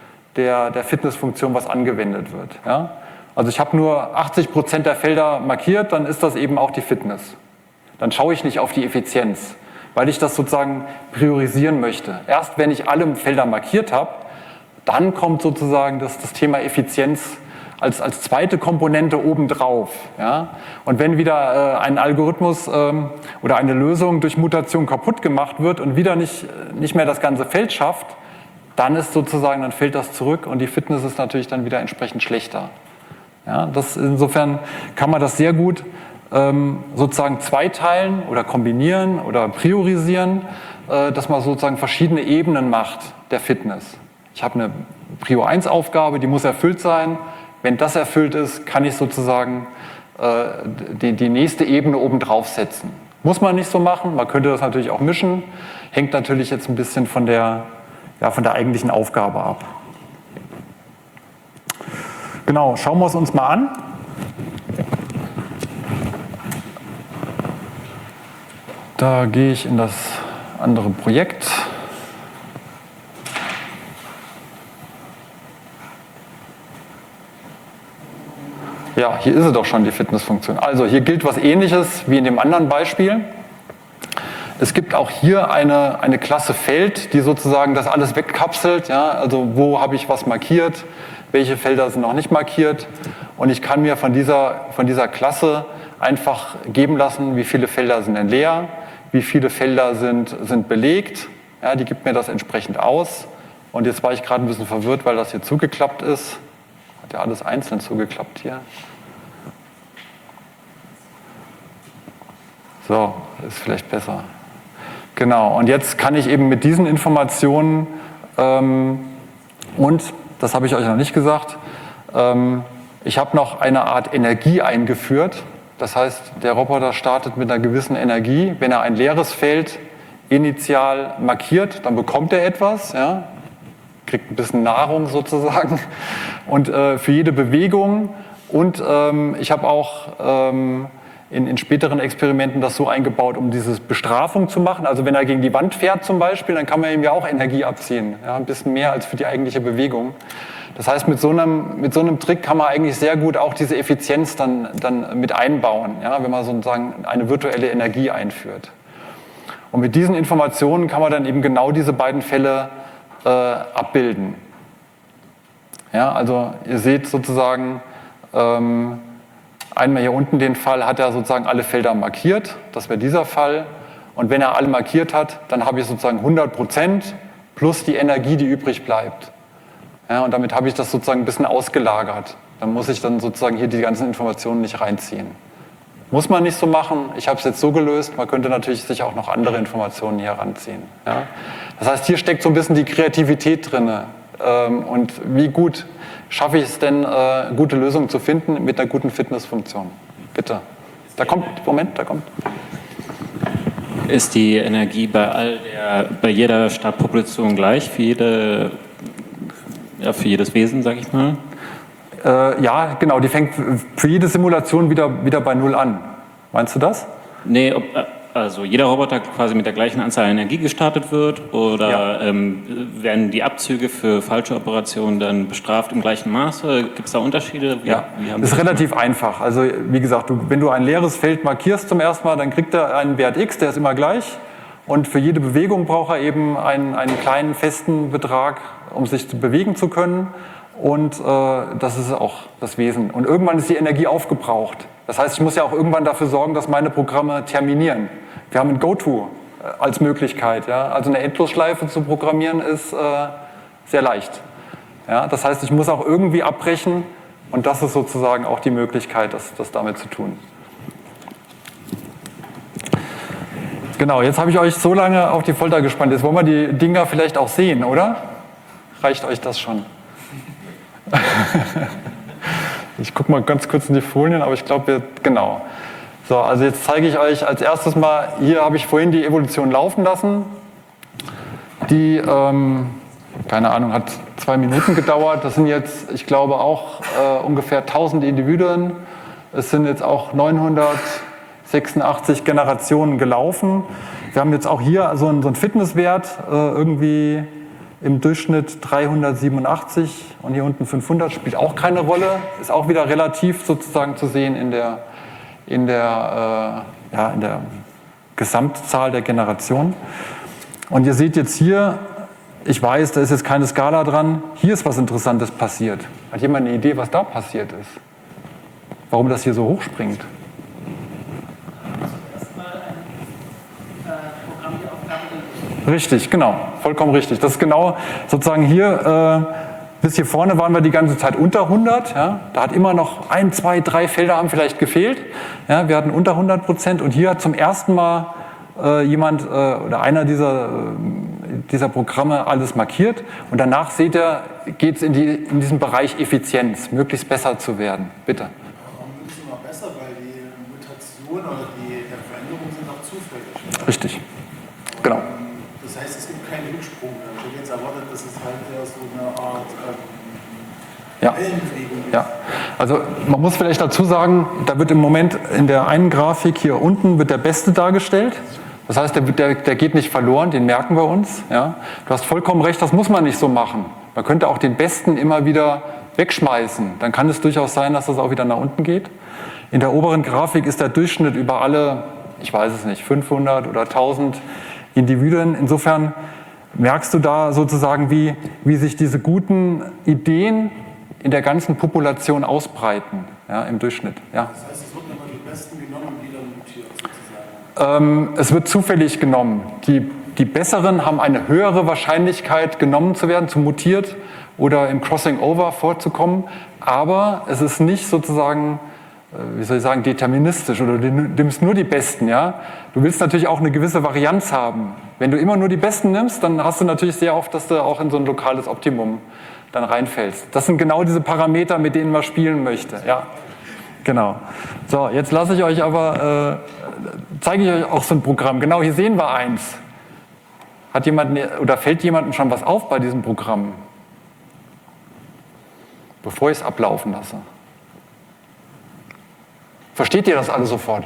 der, der Fitnessfunktion, was angewendet wird. Ja? Also ich habe nur achtzig Prozent der Felder markiert, dann ist das eben auch die Fitness. Dann schaue ich nicht auf die Effizienz, weil ich das sozusagen priorisieren möchte. Erst wenn ich alle Felder markiert habe, dann kommt sozusagen das, das Thema Effizienz als, als zweite Komponente obendrauf. Ja? Und wenn wieder äh, ein Algorithmus ähm, oder eine Lösung durch Mutation kaputt gemacht wird und wieder nicht, nicht mehr das ganze Feld schafft, dann ist sozusagen, dann fällt das zurück und die Fitness ist natürlich dann wieder entsprechend schlechter. Ja? Das, insofern kann man das sehr gut ähm, sozusagen zweiteilen oder kombinieren oder priorisieren, äh, dass man sozusagen verschiedene Ebenen macht der Fitness. Ich habe eine Prio eins Aufgabe, die muss erfüllt sein. Wenn das erfüllt ist, kann ich sozusagen äh, die, die nächste Ebene oben drauf setzen. Muss man nicht so machen, man könnte das natürlich auch mischen, hängt natürlich jetzt ein bisschen von der, ja, von der eigentlichen Aufgabe ab. Genau, schauen wir es uns mal an. Da gehe ich in das andere Projekt. Ja, hier ist es doch schon, die Fitnessfunktion. Also hier gilt was Ähnliches wie in dem anderen Beispiel. Es gibt auch hier eine, eine Klasse Feld, die sozusagen das alles wegkapselt. Ja, also wo habe ich was markiert, welche Felder sind noch nicht markiert. Und ich kann mir von dieser, von dieser Klasse einfach geben lassen, wie viele Felder sind denn leer, wie viele Felder sind, sind belegt. Ja, die gibt mir das entsprechend aus. Und jetzt war ich gerade ein bisschen verwirrt, weil das hier zugeklappt ist. Hat ja alles einzeln zugeklappt hier. So, ist vielleicht besser. Genau, und jetzt kann ich eben mit diesen Informationen ähm, und, das habe ich euch noch nicht gesagt, ähm, ich habe noch eine Art Energie eingeführt. Das heißt, der Roboter startet mit einer gewissen Energie. Wenn er ein leeres Feld initial markiert, dann bekommt er etwas, ja, kriegt ein bisschen Nahrung sozusagen. Und äh, für jede Bewegung und ähm, ich habe auch ähm, in, in späteren Experimenten das so eingebaut, um diese Bestrafung zu machen. Also wenn er gegen die Wand fährt zum Beispiel, dann kann man ihm ja auch Energie abziehen. Ja, ein bisschen mehr als für die eigentliche Bewegung. Das heißt, mit so einem, mit so einem Trick kann man eigentlich sehr gut auch diese Effizienz dann, dann mit einbauen, ja, wenn man sozusagen eine virtuelle Energie einführt. Und mit diesen Informationen kann man dann eben genau diese beiden Fälle äh, abbilden. Ja, also ihr seht sozusagen, ähm, einmal hier unten den Fall hat er sozusagen alle Felder markiert, das wäre dieser Fall. Und wenn er alle markiert hat, dann habe ich sozusagen hundert Prozent plus die Energie, die übrig bleibt. Ja, und damit habe ich das sozusagen ein bisschen ausgelagert. Dann muss ich dann sozusagen hier die ganzen Informationen nicht reinziehen. Muss man nicht so machen. Ich habe es jetzt so gelöst. Man könnte natürlich sich auch noch andere Informationen hier ranziehen. Ja? Das heißt, hier steckt so ein bisschen die Kreativität drin. Ähm, und wie gut schaffe ich es denn, äh, gute Lösungen zu finden mit einer guten Fitnessfunktion? Bitte. Da kommt, Moment, da kommt. Ist die Energie bei, all der, bei jeder Startpopulation gleich, für, jede, ja, für jedes Wesen, sag ich mal? Äh, ja, genau, die fängt für jede Simulation wieder, wieder bei Null an. Meinst du das? Nee, ob, also jeder Roboter quasi mit der gleichen Anzahl Energie gestartet wird oder ja. ähm, werden die Abzüge für falsche Operationen dann bestraft im gleichen Maße? Gibt es da Unterschiede? Wie, ja, wie das ist relativ einfach. Also wie gesagt, du, wenn du ein leeres Feld markierst zum ersten Mal, dann kriegt er einen Wert X, der ist immer gleich. Und für jede Bewegung braucht er eben einen, einen kleinen festen Betrag, um sich zu bewegen zu können. Und äh, das ist auch das Wesen. Und irgendwann ist die Energie aufgebraucht. Das heißt, ich muss ja auch irgendwann dafür sorgen, dass meine Programme terminieren. Wir haben ein GoTo als Möglichkeit. Ja? Also eine Endlosschleife zu programmieren ist äh, sehr leicht. Ja? Das heißt, ich muss auch irgendwie abbrechen und das ist sozusagen auch die Möglichkeit, das, das damit zu tun. Genau, jetzt habe ich euch so lange auf die Folter gespannt. Jetzt wollen wir die Dinger vielleicht auch sehen, oder? Reicht euch das schon? Ich gucke mal ganz kurz in die Folien, aber ich glaube, wir, genau. So, also jetzt zeige ich euch als erstes mal, hier habe ich vorhin die Evolution laufen lassen. Die, ähm, keine Ahnung, hat zwei Minuten gedauert. Das sind jetzt, ich glaube, auch äh, ungefähr tausend Individuen. Es sind jetzt auch neunhundertsechsundachtzig Generationen gelaufen. Wir haben jetzt auch hier so einen, so einen Fitnesswert, äh, irgendwie im Durchschnitt dreihundertsiebenundachtzig und hier unten fünfhundert, spielt auch keine Rolle, ist auch wieder relativ sozusagen zu sehen in der, in der, äh, ja, in der Gesamtzahl der Generationen. Und ihr seht jetzt hier, ich weiß, da ist jetzt keine Skala dran, hier ist was Interessantes passiert. Hat jemand eine Idee, was da passiert ist? Warum das hier so hochspringt? Richtig, genau, vollkommen richtig. Das ist genau sozusagen hier, äh, bis hier vorne waren wir die ganze Zeit unter hundert. Ja? Da hat immer noch ein, zwei, drei Felder haben vielleicht gefehlt. Ja? Wir hatten unter hundert Prozent und hier hat zum ersten Mal äh, jemand äh, oder einer dieser, äh, dieser Programme alles markiert. Und danach seht ihr, geht es in, die, in diesen Bereich Effizienz, möglichst besser zu werden. Bitte. Warum wird es immer besser? Weil die Mutationen oder die Veränderungen sind auch zufällig. Richtig, genau. Das heißt, es gibt keinen Rücksprung. Ich hätte jetzt erwartet, dass es halt eher so eine Art ähm, ja. Wellenbewegung ist. Ja, also man muss vielleicht dazu sagen, da wird im Moment in der einen Grafik hier unten wird der Beste dargestellt. Das heißt, der, der, der geht nicht verloren, den merken wir uns. Ja. Du hast vollkommen recht, das muss man nicht so machen. Man könnte auch den Besten immer wieder wegschmeißen. Dann kann es durchaus sein, dass das auch wieder nach unten geht. In der oberen Grafik ist der Durchschnitt über alle, ich weiß es nicht, fünfhundert oder tausend Individuen. Insofern merkst du da sozusagen, wie, wie sich diese guten Ideen in der ganzen Population ausbreiten, ja, im Durchschnitt. Ja. Das heißt, es wurden immer die Besten genommen, die dann mutiert sozusagen? Ähm, es wird zufällig genommen. Die, die Besseren haben eine höhere Wahrscheinlichkeit, genommen zu werden, zu mutiert oder im Crossing Over vorzukommen. Aber es ist nicht sozusagen wie soll ich sagen, deterministisch oder du nimmst nur die Besten, ja. Du willst natürlich auch eine gewisse Varianz haben. Wenn du immer nur die Besten nimmst, dann hast du natürlich sehr oft, dass du auch in so ein lokales Optimum dann reinfällst. Das sind genau diese Parameter, mit denen man spielen möchte, ja. Genau. So, jetzt lasse ich euch aber, äh, zeige ich euch auch so ein Programm. Genau, hier sehen wir eins. Hat jemand, oder fällt jemandem schon was auf bei diesem Programm? Bevor ich es ablaufen lasse. Versteht ihr das alle sofort?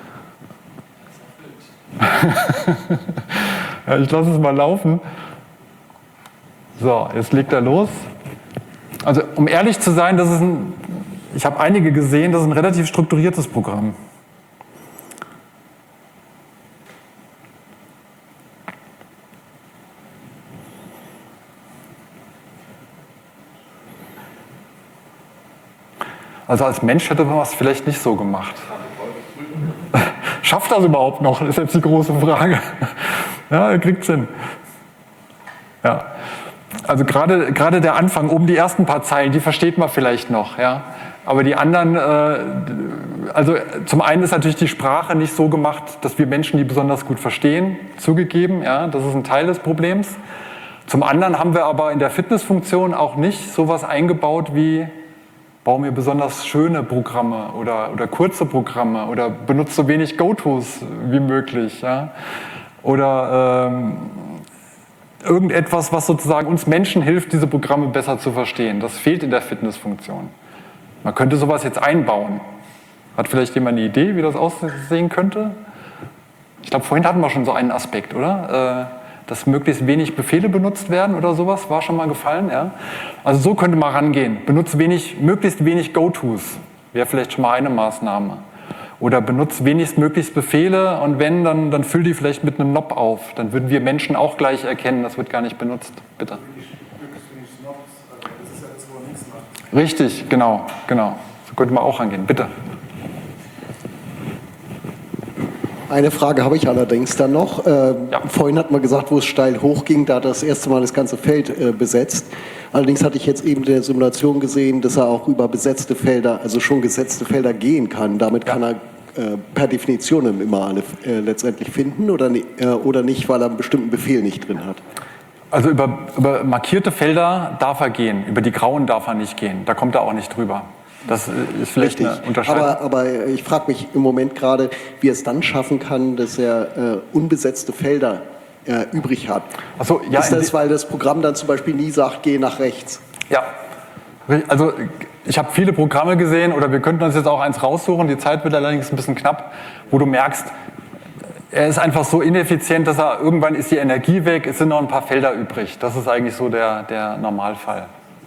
Ja, ich lasse es mal laufen. So, jetzt legt er los. Also, um ehrlich zu sein, das ist ein, ich habe einige gesehen, das ist ein relativ strukturiertes Programm. Also als Mensch hätte man es vielleicht nicht so gemacht. Schafft das überhaupt noch? Das ist jetzt die große Frage. Ja, er kriegt es hin. Ja. Also gerade, gerade der Anfang, oben die ersten paar Zeilen, die versteht man vielleicht noch. Ja. Aber die anderen, äh, also zum einen ist natürlich die Sprache nicht so gemacht, dass wir Menschen die besonders gut verstehen, zugegeben. Ja, das ist ein Teil des Problems. Zum anderen haben wir aber in der Fitnessfunktion auch nicht sowas eingebaut wie baue mir besonders schöne Programme oder, oder kurze Programme oder benutze so wenig Go-Tos wie möglich. Ja? Oder ähm, irgendetwas, was sozusagen uns Menschen hilft, diese Programme besser zu verstehen. Das fehlt in der Fitnessfunktion. Man könnte sowas jetzt einbauen. Hat vielleicht jemand eine Idee, wie das aussehen könnte? Ich glaube, vorhin hatten wir schon so einen Aspekt, oder? Äh, dass möglichst wenig Befehle benutzt werden oder sowas, war schon mal gefallen. Ja? Also so könnte man rangehen. Benutze wenig, möglichst wenig Go-Tos, wäre vielleicht schon mal eine Maßnahme. Oder benutze wenigst möglichst Befehle und wenn, dann, dann füll die vielleicht mit einem Knob auf. Dann würden wir Menschen auch gleich erkennen, das wird gar nicht benutzt. Bitte. Richtig, genau, genau. So könnte man auch rangehen. Bitte. Eine Frage habe ich allerdings dann noch. Äh, ja. Vorhin hat man gesagt, wo es steil hochging, da hat das erste Mal das ganze Feld äh, besetzt. Allerdings hatte ich jetzt eben in der Simulation gesehen, dass er auch über besetzte Felder, also schon gesetzte Felder gehen kann. Damit ja. kann er äh, per Definition immer alle äh, letztendlich finden oder, äh, oder nicht, weil er einen bestimmten Befehl nicht drin hat. Also über, über markierte Felder darf er gehen, über die grauen darf er nicht gehen. Da kommt er auch nicht drüber. Das ist vielleicht Richtig. eine Unterscheidung. Aber, aber ich frage mich im Moment gerade, wie er es dann schaffen kann, dass er äh, unbesetzte Felder äh, übrig hat. Ach so, ja, ist das, weil das Programm dann zum Beispiel nie sagt, geh nach rechts? Ja, also ich habe viele Programme gesehen oder wir könnten uns jetzt auch eins raussuchen, die Zeit wird allerdings ein bisschen knapp, wo du merkst, er ist einfach so ineffizient, dass er irgendwann ist die Energie weg, es sind noch ein paar Felder übrig. Das ist eigentlich so der, der Normalfall.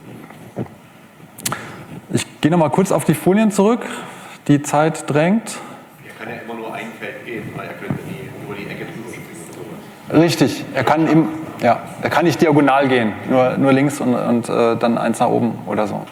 Ich gehe noch mal kurz auf die Folien zurück. Die Zeit drängt. Er kann ja immer nur ein Feld gehen, weil er könnte nie über die Ecke drüber springen oder sowas. Richtig, er kann, im, ja, er kann nicht diagonal gehen, nur, nur links und, und äh, dann eins nach oben oder so.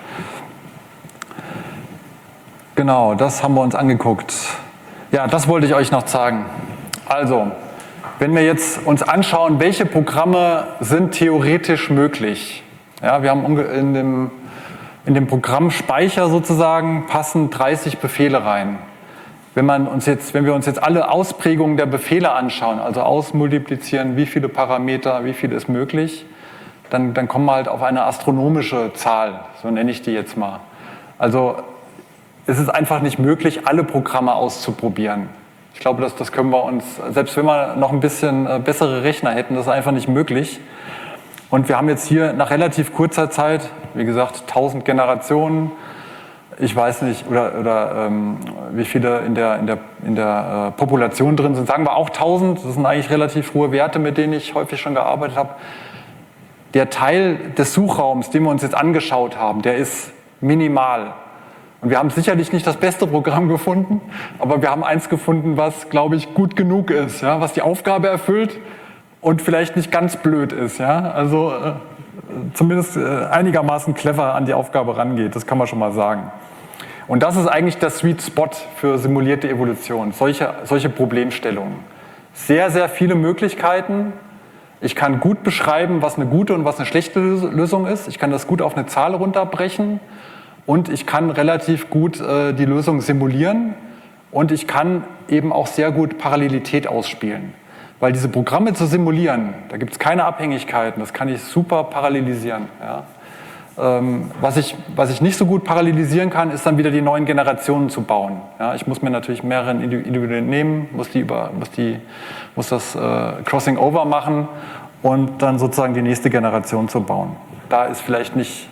Genau, das haben wir uns angeguckt. Ja, das wollte ich euch noch zeigen. Also, wenn wir jetzt uns anschauen, welche Programme sind theoretisch möglich. Ja, wir haben in dem In dem Programmspeicher sozusagen passen dreißig Befehle rein. Wenn, man uns jetzt, wenn wir uns jetzt alle Ausprägungen der Befehle anschauen, also ausmultiplizieren, wie viele Parameter, wie viel ist möglich, dann, dann kommen wir halt auf eine astronomische Zahl, so nenne ich die jetzt mal. Also es ist einfach nicht möglich, alle Programme auszuprobieren. Ich glaube, das, das können wir uns, selbst wenn wir noch ein bisschen bessere Rechner hätten, das ist einfach nicht möglich. Und wir haben jetzt hier nach relativ kurzer Zeit, wie gesagt, tausend Generationen, ich weiß nicht, oder, oder ähm, wie viele in der, in der, in der äh, Population drin sind, sagen wir auch tausend, das sind eigentlich relativ hohe Werte, mit denen ich häufig schon gearbeitet habe. Der Teil des Suchraums, den wir uns jetzt angeschaut haben, der ist minimal. Und wir haben sicherlich nicht das beste Programm gefunden, aber wir haben eins gefunden, was, glaube ich, gut genug ist, ja, was die Aufgabe erfüllt. Und vielleicht nicht ganz blöd ist, ja, also äh, zumindest äh, einigermaßen clever an die Aufgabe rangeht, das kann man schon mal sagen. Und das ist eigentlich der Sweet Spot für simulierte Evolution, solche, solche Problemstellungen. Sehr, sehr viele Möglichkeiten. Ich kann gut beschreiben, was eine gute und was eine schlechte Lösung ist. Ich kann das gut auf eine Zahl runterbrechen. und ich kann relativ gut äh, die Lösung simulieren und ich kann eben auch sehr gut Parallelität ausspielen. Weil diese Programme zu simulieren, da gibt es keine Abhängigkeiten, das kann ich super parallelisieren. Ja. Ähm, was ich, was ich nicht so gut parallelisieren kann, ist dann wieder die neuen Generationen zu bauen. Ja, ich muss mir natürlich mehrere Individuen nehmen, muss, die über, muss, die, muss das äh, Crossing Over machen und dann sozusagen die nächste Generation zu bauen. Da ist vielleicht nicht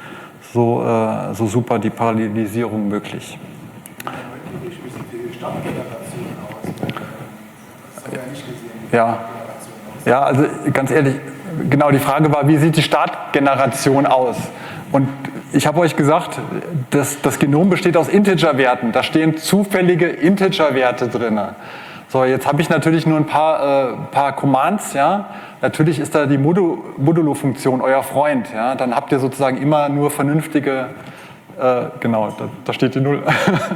so, äh, so super die Parallelisierung möglich. Wie sieht die Startgeneration aus? Das haben wir ja nicht gesehen. Ja. Ja, also ganz ehrlich, genau, die Frage war, wie sieht die Startgeneration aus? Und ich habe euch gesagt, das, das Genom besteht aus Integerwerten. Da stehen zufällige Integerwerte drin. So, jetzt habe ich natürlich nur ein paar, äh, paar Commands. Ja? Natürlich ist da die Modu, Modulo-Funktion euer Freund. Ja? Dann habt ihr sozusagen immer nur vernünftige, äh, genau, da, da steht die Null.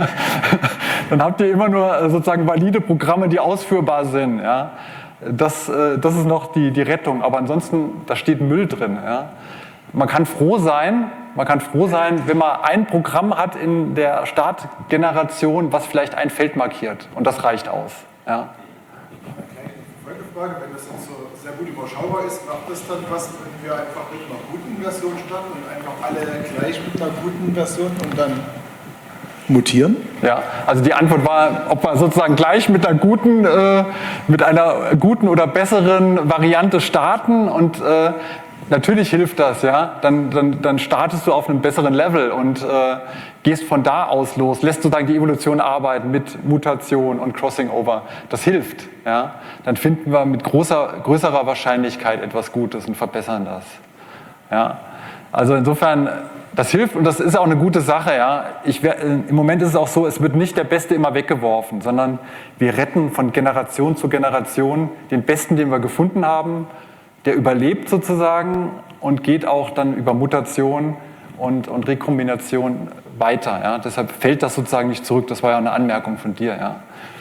Dann habt ihr immer nur äh, sozusagen valide Programme, die ausführbar sind. Ja? Das, das ist noch die, die Rettung, aber ansonsten, da steht Müll drin. Ja. Man kann froh sein, man kann froh sein, wenn man ein Programm hat in der Startgeneration, was vielleicht ein Feld markiert und das reicht aus. Ja. Eine kleine Folgefrage, wenn das jetzt so sehr gut überschaubar ist, macht das dann was, wenn wir einfach mit einer guten Version starten und einfach alle gleich mit einer guten Version und dann mutieren? Ja, also die Antwort war, ob wir sozusagen gleich mit einer guten, äh, mit einer guten oder besseren Variante starten und äh, natürlich hilft das, ja. Dann, dann, dann startest du auf einem besseren Level und äh, gehst von da aus los, lässt sozusagen die Evolution arbeiten mit Mutation und Crossing Over. Das hilft, ja. Dann finden wir mit großer, größerer Wahrscheinlichkeit etwas Gutes und verbessern das, ja. Also insofern, das hilft und das ist auch eine gute Sache. Ja. Ich, im Moment ist es auch so, es wird nicht der Beste immer weggeworfen, sondern wir retten von Generation zu Generation den Besten, den wir gefunden haben. Der überlebt sozusagen und geht auch dann über Mutation und, und Rekombination weiter. Ja. Deshalb fällt das sozusagen nicht zurück. Das war ja eine Anmerkung von dir. Ja.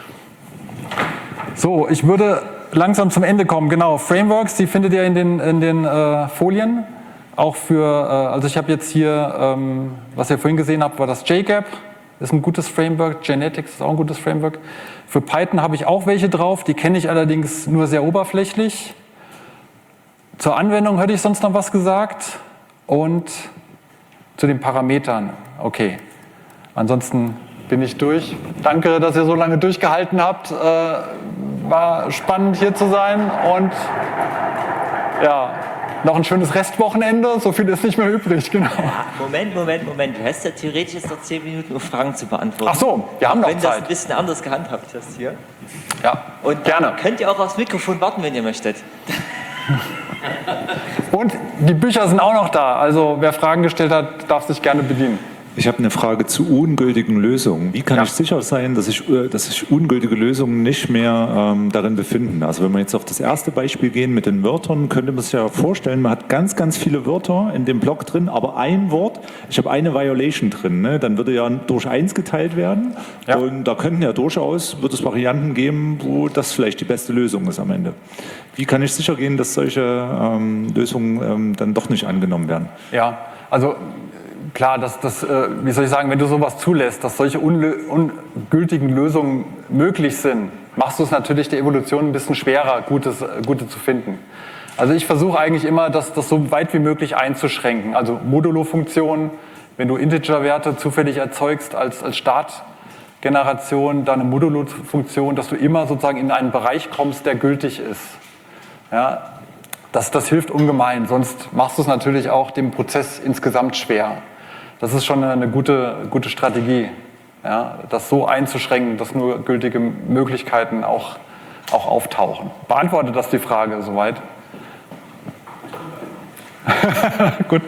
So, ich würde langsam zum Ende kommen. Genau, Frameworks, die findet ihr in den, in den äh, Folien. Auch für, also ich habe jetzt hier, ähm, was ihr vorhin gesehen habt, war das J GAP, ist ein gutes Framework, Genetics ist auch ein gutes Framework. Für Python habe ich auch welche drauf, die kenne ich allerdings nur sehr oberflächlich. Zur Anwendung hätte ich sonst noch was gesagt und zu den Parametern, okay. Ansonsten bin ich durch. Danke, dass ihr so lange durchgehalten habt. Äh, war spannend hier zu sein und ja. Noch ein schönes Restwochenende, so viel ist nicht mehr übrig, genau. Ja, Moment, Moment, Moment. Du hast ja theoretisch jetzt noch zehn Minuten, um Fragen zu beantworten. Ach so, wir haben noch wenn Zeit. Wenn das ein bisschen anders gehandhabt hast hier. Ja, und gerne. Könnt ihr auch aufs Mikrofon warten, wenn ihr möchtet. Und die Bücher sind auch noch da, also wer Fragen gestellt hat, darf sich gerne bedienen. Ich habe eine Frage zu ungültigen Lösungen. Wie kann ja. ich sicher sein, dass sich dass ich ungültige Lösungen nicht mehr ähm, darin befinden? Also wenn wir jetzt auf das erste Beispiel gehen mit den Wörtern, könnte man sich ja vorstellen, man hat ganz, ganz viele Wörter in dem Block drin, aber ein Wort, ich habe eine Violation drin, ne? Dann würde ja durch eins geteilt werden. Ja. Und da könnten ja durchaus, wird es Varianten geben, wo das vielleicht die beste Lösung ist am Ende. Wie kann ich sicher gehen, dass solche ähm, Lösungen ähm, dann doch nicht angenommen werden? Ja, also klar, das, das, äh, wie soll ich sagen, wenn du sowas zulässt, dass solche ungültigen Lösungen möglich sind, machst du es natürlich der Evolution ein bisschen schwerer, Gutes, Gute zu finden. Also ich versuche eigentlich immer, das, das so weit wie möglich einzuschränken. Also Modulo-Funktionen, wenn du Integerwerte zufällig erzeugst als, als Startgeneration, dann eine Modulo-Funktion, dass du immer sozusagen in einen Bereich kommst, der gültig ist. Ja, das, das hilft ungemein, sonst machst du es natürlich auch dem Prozess insgesamt schwer. Das ist schon eine, eine gute, gute Strategie, ja, das so einzuschränken, dass nur gültige Möglichkeiten auch, auch auftauchen. Beantwortet das die Frage soweit? Gut.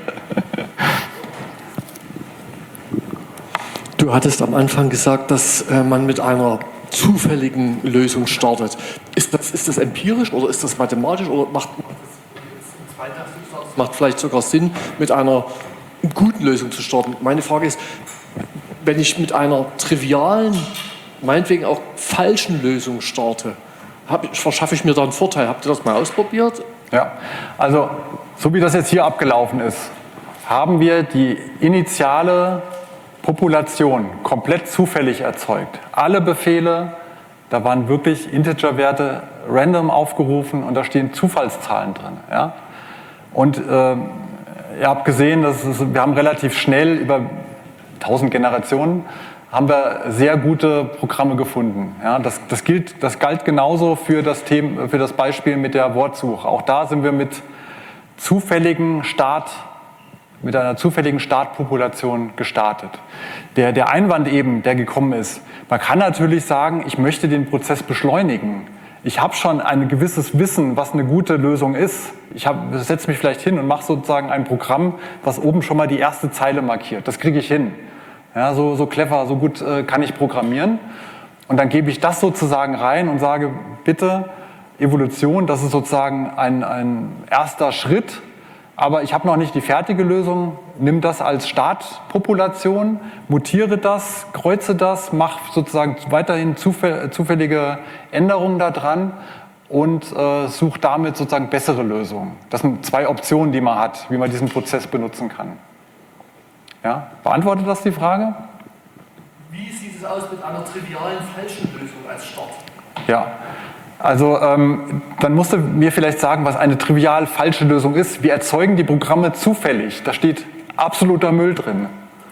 Du hattest am Anfang gesagt, dass äh, man mit einer zufälligen Lösung startet. Ist das, ist das empirisch oder ist das mathematisch oder macht, macht vielleicht sogar Sinn, mit einer guten Lösung zu starten? Meine Frage ist, wenn ich mit einer trivialen, meinetwegen auch falschen Lösung starte, hab, verschaffe ich mir da einen Vorteil? Habt ihr das mal ausprobiert? Ja, also so wie das jetzt hier abgelaufen ist, haben wir die initiale Population komplett zufällig erzeugt. Alle Befehle, da waren wirklich Integerwerte random aufgerufen und da stehen Zufallszahlen drin. Ja? Und äh, ihr habt gesehen, dass es, wir haben relativ schnell über tausend Generationen haben wir sehr gute Programme gefunden. Ja? Das, das, gilt, das galt genauso für das, Thema, für das Beispiel mit der Wortsuche. Auch da sind wir mit zufälligen Start mit einer zufälligen Startpopulation gestartet. Der, der Einwand eben, der gekommen ist, man kann natürlich sagen, ich möchte den Prozess beschleunigen. Ich habe schon ein gewisses Wissen, was eine gute Lösung ist. Ich setze mich vielleicht hin und mache sozusagen ein Programm, was oben schon mal die erste Zeile markiert. Das kriege ich hin. Ja, so, so clever, so gut äh, kann ich programmieren. Und dann gebe ich das sozusagen rein und sage, bitte, Evolution, das ist sozusagen ein, ein erster Schritt, aber ich habe noch nicht die fertige Lösung, nimm das als Startpopulation, mutiere das, kreuze das, mache sozusagen weiterhin zufällige Änderungen daran und äh, suche damit sozusagen bessere Lösungen. Das sind zwei Optionen, die man hat, wie man diesen Prozess benutzen kann. Ja? Beantwortet das die Frage? Wie sieht es aus mit einer trivialen falschen Lösung als Start? Ja. Also ähm, dann musst du mir vielleicht sagen, was eine trivial falsche Lösung ist. Wir erzeugen die Programme zufällig. Da steht absoluter Müll drin.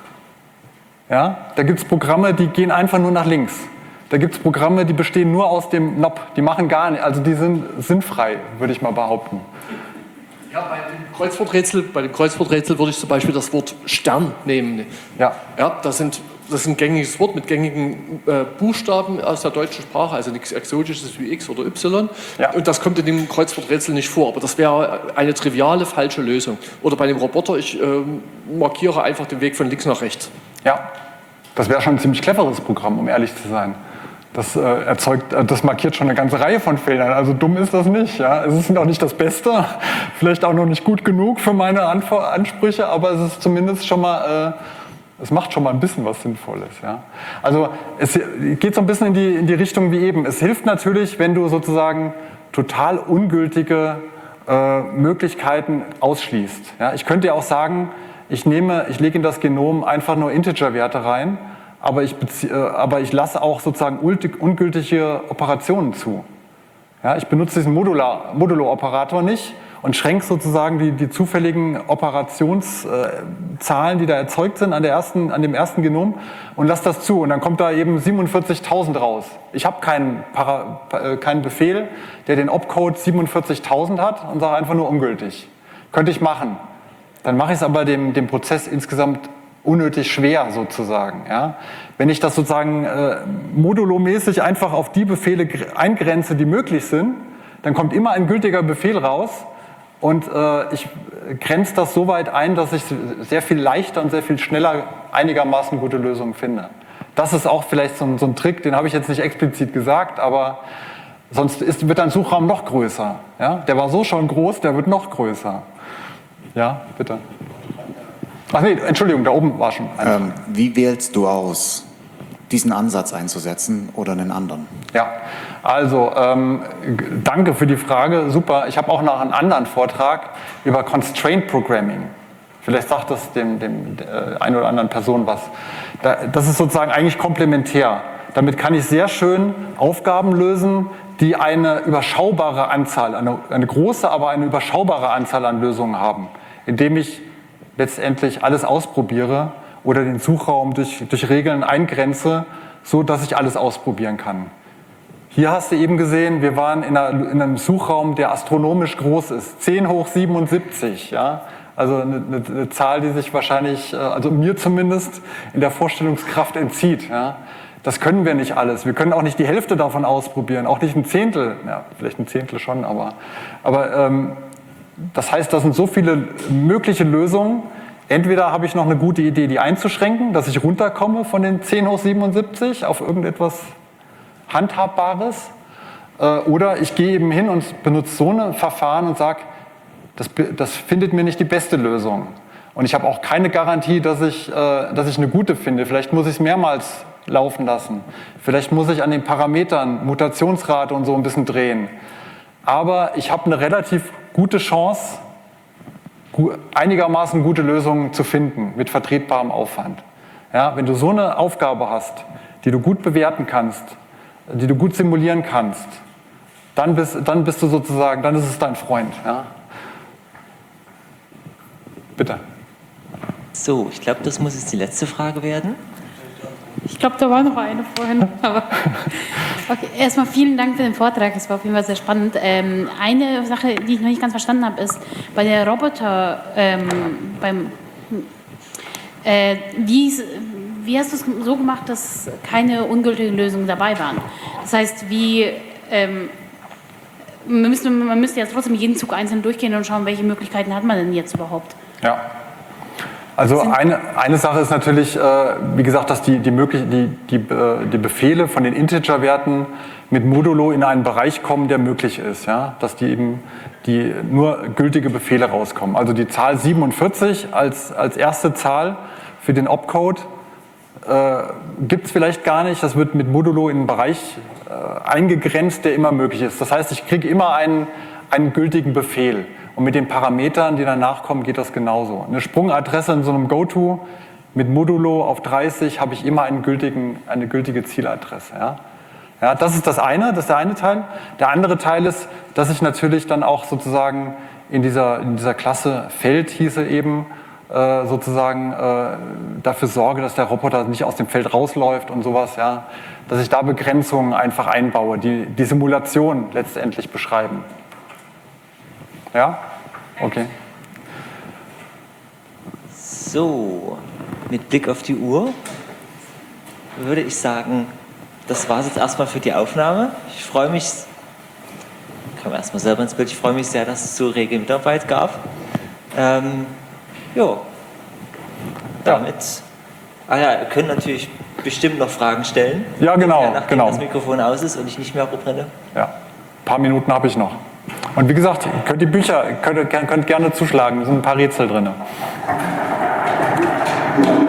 Ja? Da gibt es Programme, die gehen einfach nur nach links. Da gibt es Programme, die bestehen nur aus dem N O P. Die machen gar nicht, also die sind sinnfrei, würde ich mal behaupten. Ja, bei dem Kreuzworträtsel, bei dem Kreuzworträtsel würde ich zum Beispiel das Wort Stern nehmen. Ja. Ja, das sind Das ist ein gängiges Wort mit gängigen äh, Buchstaben aus der deutschen Sprache, also nichts Exotisches wie X oder Y. Ja. Und das kommt in dem Kreuzworträtsel nicht vor, aber das wäre eine triviale falsche Lösung. Oder bei dem Roboter, ich äh, markiere einfach den Weg von links nach rechts. Ja, das wäre schon ein ziemlich cleveres Programm, um ehrlich zu sein. Das, äh, erzeugt, äh, das markiert schon eine ganze Reihe von Fehlern, also dumm ist das nicht. Ja? Es ist noch nicht das Beste, vielleicht auch noch nicht gut genug für meine Anf- Ansprüche, aber es ist zumindest schon mal... Äh, Es macht schon mal ein bisschen was Sinnvolles. Ja? Also es geht so ein bisschen in die, in die Richtung wie eben. Es hilft natürlich, wenn du sozusagen total ungültige äh, Möglichkeiten ausschließt. Ja? Ich könnte ja auch sagen, ich, nehme, ich lege in das Genom einfach nur Integerwerte rein, aber ich, bezie- äh, aber ich lasse auch sozusagen ungültige Operationen zu. Ja? Ich benutze diesen Modular, Modulo-Operator nicht und schränke sozusagen die, die zufälligen Operationszahlen, die da erzeugt sind an, der ersten, an dem ersten Genom und lasse das zu. Und dann kommt da eben siebenundvierzigtausend raus. Ich habe keinen, Para, keinen Befehl, der den Opcode siebenundvierzigtausend hat und sage einfach nur ungültig. Könnte ich machen. Dann mache ich es aber dem, dem Prozess insgesamt unnötig schwer sozusagen. Ja? Wenn ich das sozusagen äh, modulomäßig einfach auf die Befehle eingrenze, die möglich sind, dann kommt immer ein gültiger Befehl raus. Und äh, ich grenze das so weit ein, dass ich sehr viel leichter und sehr viel schneller einigermaßen gute Lösungen finde. Das ist auch vielleicht so ein, so ein Trick, den habe ich jetzt nicht explizit gesagt, aber sonst ist, wird dein Suchraum noch größer. Ja? Der war so schon groß, der wird noch größer. Ja, bitte. Ach nee, Entschuldigung, da oben war schon eine ähm, Wie wählst du aus, diesen Ansatz einzusetzen oder einen anderen? Ja, also ähm, danke für die Frage, super. Ich habe auch noch einen anderen Vortrag über Constraint Programming. Vielleicht sagt das dem, dem äh, einen oder anderen Person was. Da, das ist sozusagen eigentlich komplementär. Damit kann ich sehr schön Aufgaben lösen, die eine überschaubare Anzahl, eine, eine große, aber eine überschaubare Anzahl an Lösungen haben, indem ich letztendlich alles ausprobiere oder den Suchraum durch, durch Regeln eingrenze, so dass ich alles ausprobieren kann. Hier hast du eben gesehen, wir waren in, einer, in einem Suchraum, der astronomisch groß ist, zehn hoch siebenundsiebzig. Ja? Also eine, eine, eine Zahl, die sich wahrscheinlich, also mir zumindest, in der Vorstellungskraft entzieht. Ja? Das können wir nicht alles. Wir können auch nicht die Hälfte davon ausprobieren, auch nicht ein Zehntel. Ja, vielleicht ein Zehntel schon, aber, aber ähm, das heißt, das sind so viele mögliche Lösungen. Entweder habe ich noch eine gute Idee, die einzuschränken, dass ich runterkomme von den zehn hoch siebenundsiebzig auf irgendetwas Handhabbares, äh, oder ich gehe eben hin und benutze so ein Verfahren und sage, das, das findet mir nicht die beste Lösung. Und ich habe auch keine Garantie, dass ich, äh, dass ich eine gute finde. Vielleicht muss ich es mehrmals laufen lassen. Vielleicht muss ich an den Parametern, Mutationsrate und so ein bisschen drehen. Aber ich habe eine relativ gute Chance, gu einigermaßen gute Lösungen zu finden mit vertretbarem Aufwand. Ja, wenn du so eine Aufgabe hast, die du gut bewerten kannst, die du gut simulieren kannst, dann bist, dann bist du sozusagen, dann ist es dein Freund. Ja? Bitte. So, ich glaube, das muss jetzt die letzte Frage werden. Ich glaube, da war noch eine vorhin. Aber okay, erstmal vielen Dank für den Vortrag. Es war auf jeden Fall sehr spannend. Ähm, eine Sache, die ich noch nicht ganz verstanden habe, ist bei der Roboter, ähm, beim, äh, wie, wie hast du es so gemacht, dass keine ungültigen Lösungen dabei waren? Das heißt, wie ähm, man, müsste, man müsste ja trotzdem jeden Zug einzeln durchgehen und schauen, welche Möglichkeiten hat man denn jetzt überhaupt? Ja. Also eine, eine Sache ist natürlich, äh, wie gesagt, dass die, die, möglich, die, die, äh, die Befehle von den Integer-Werten mit Modulo in einen Bereich kommen, der möglich ist. Ja? Dass die eben die nur gültige Befehle rauskommen. Also die Zahl siebenundvierzig als, als erste Zahl für den Opcode äh, gibt es vielleicht gar nicht. Das wird mit Modulo in einen Bereich äh, eingegrenzt, der immer möglich ist. Das heißt, ich kriege immer einen, einen gültigen Befehl. Und mit den Parametern, die danach kommen, geht das genauso. Eine Sprungadresse in so einem GoTo mit Modulo auf dreißig habe ich immer einen gültigen, eine gültige Zieladresse. Ja? Ja, das ist das eine, das ist der eine Teil. Der andere Teil ist, dass ich natürlich dann auch sozusagen in dieser, in dieser Klasse Feld hieße eben äh, sozusagen äh, dafür sorge, dass der Roboter nicht aus dem Feld rausläuft und sowas. Ja? Dass ich da Begrenzungen einfach einbaue, die die Simulation letztendlich beschreiben. Ja? Okay. So, mit Blick auf die Uhr würde ich sagen, das war es jetzt erstmal für die Aufnahme. Ich freue mich, kommen wir erstmal selber ins Bild, ich freue mich sehr, dass es so rege Mitarbeit gab. Ähm, jo, damit, ah ja, wir können natürlich bestimmt noch Fragen stellen. Ja, genau, nachdem genau. das Mikrofon aus ist und ich nicht mehr rumrenne. Ja, ein paar Minuten habe ich noch. Und wie gesagt, könnt die Bücher, könnt, könnt gerne zuschlagen, da sind ein paar Rätsel drin.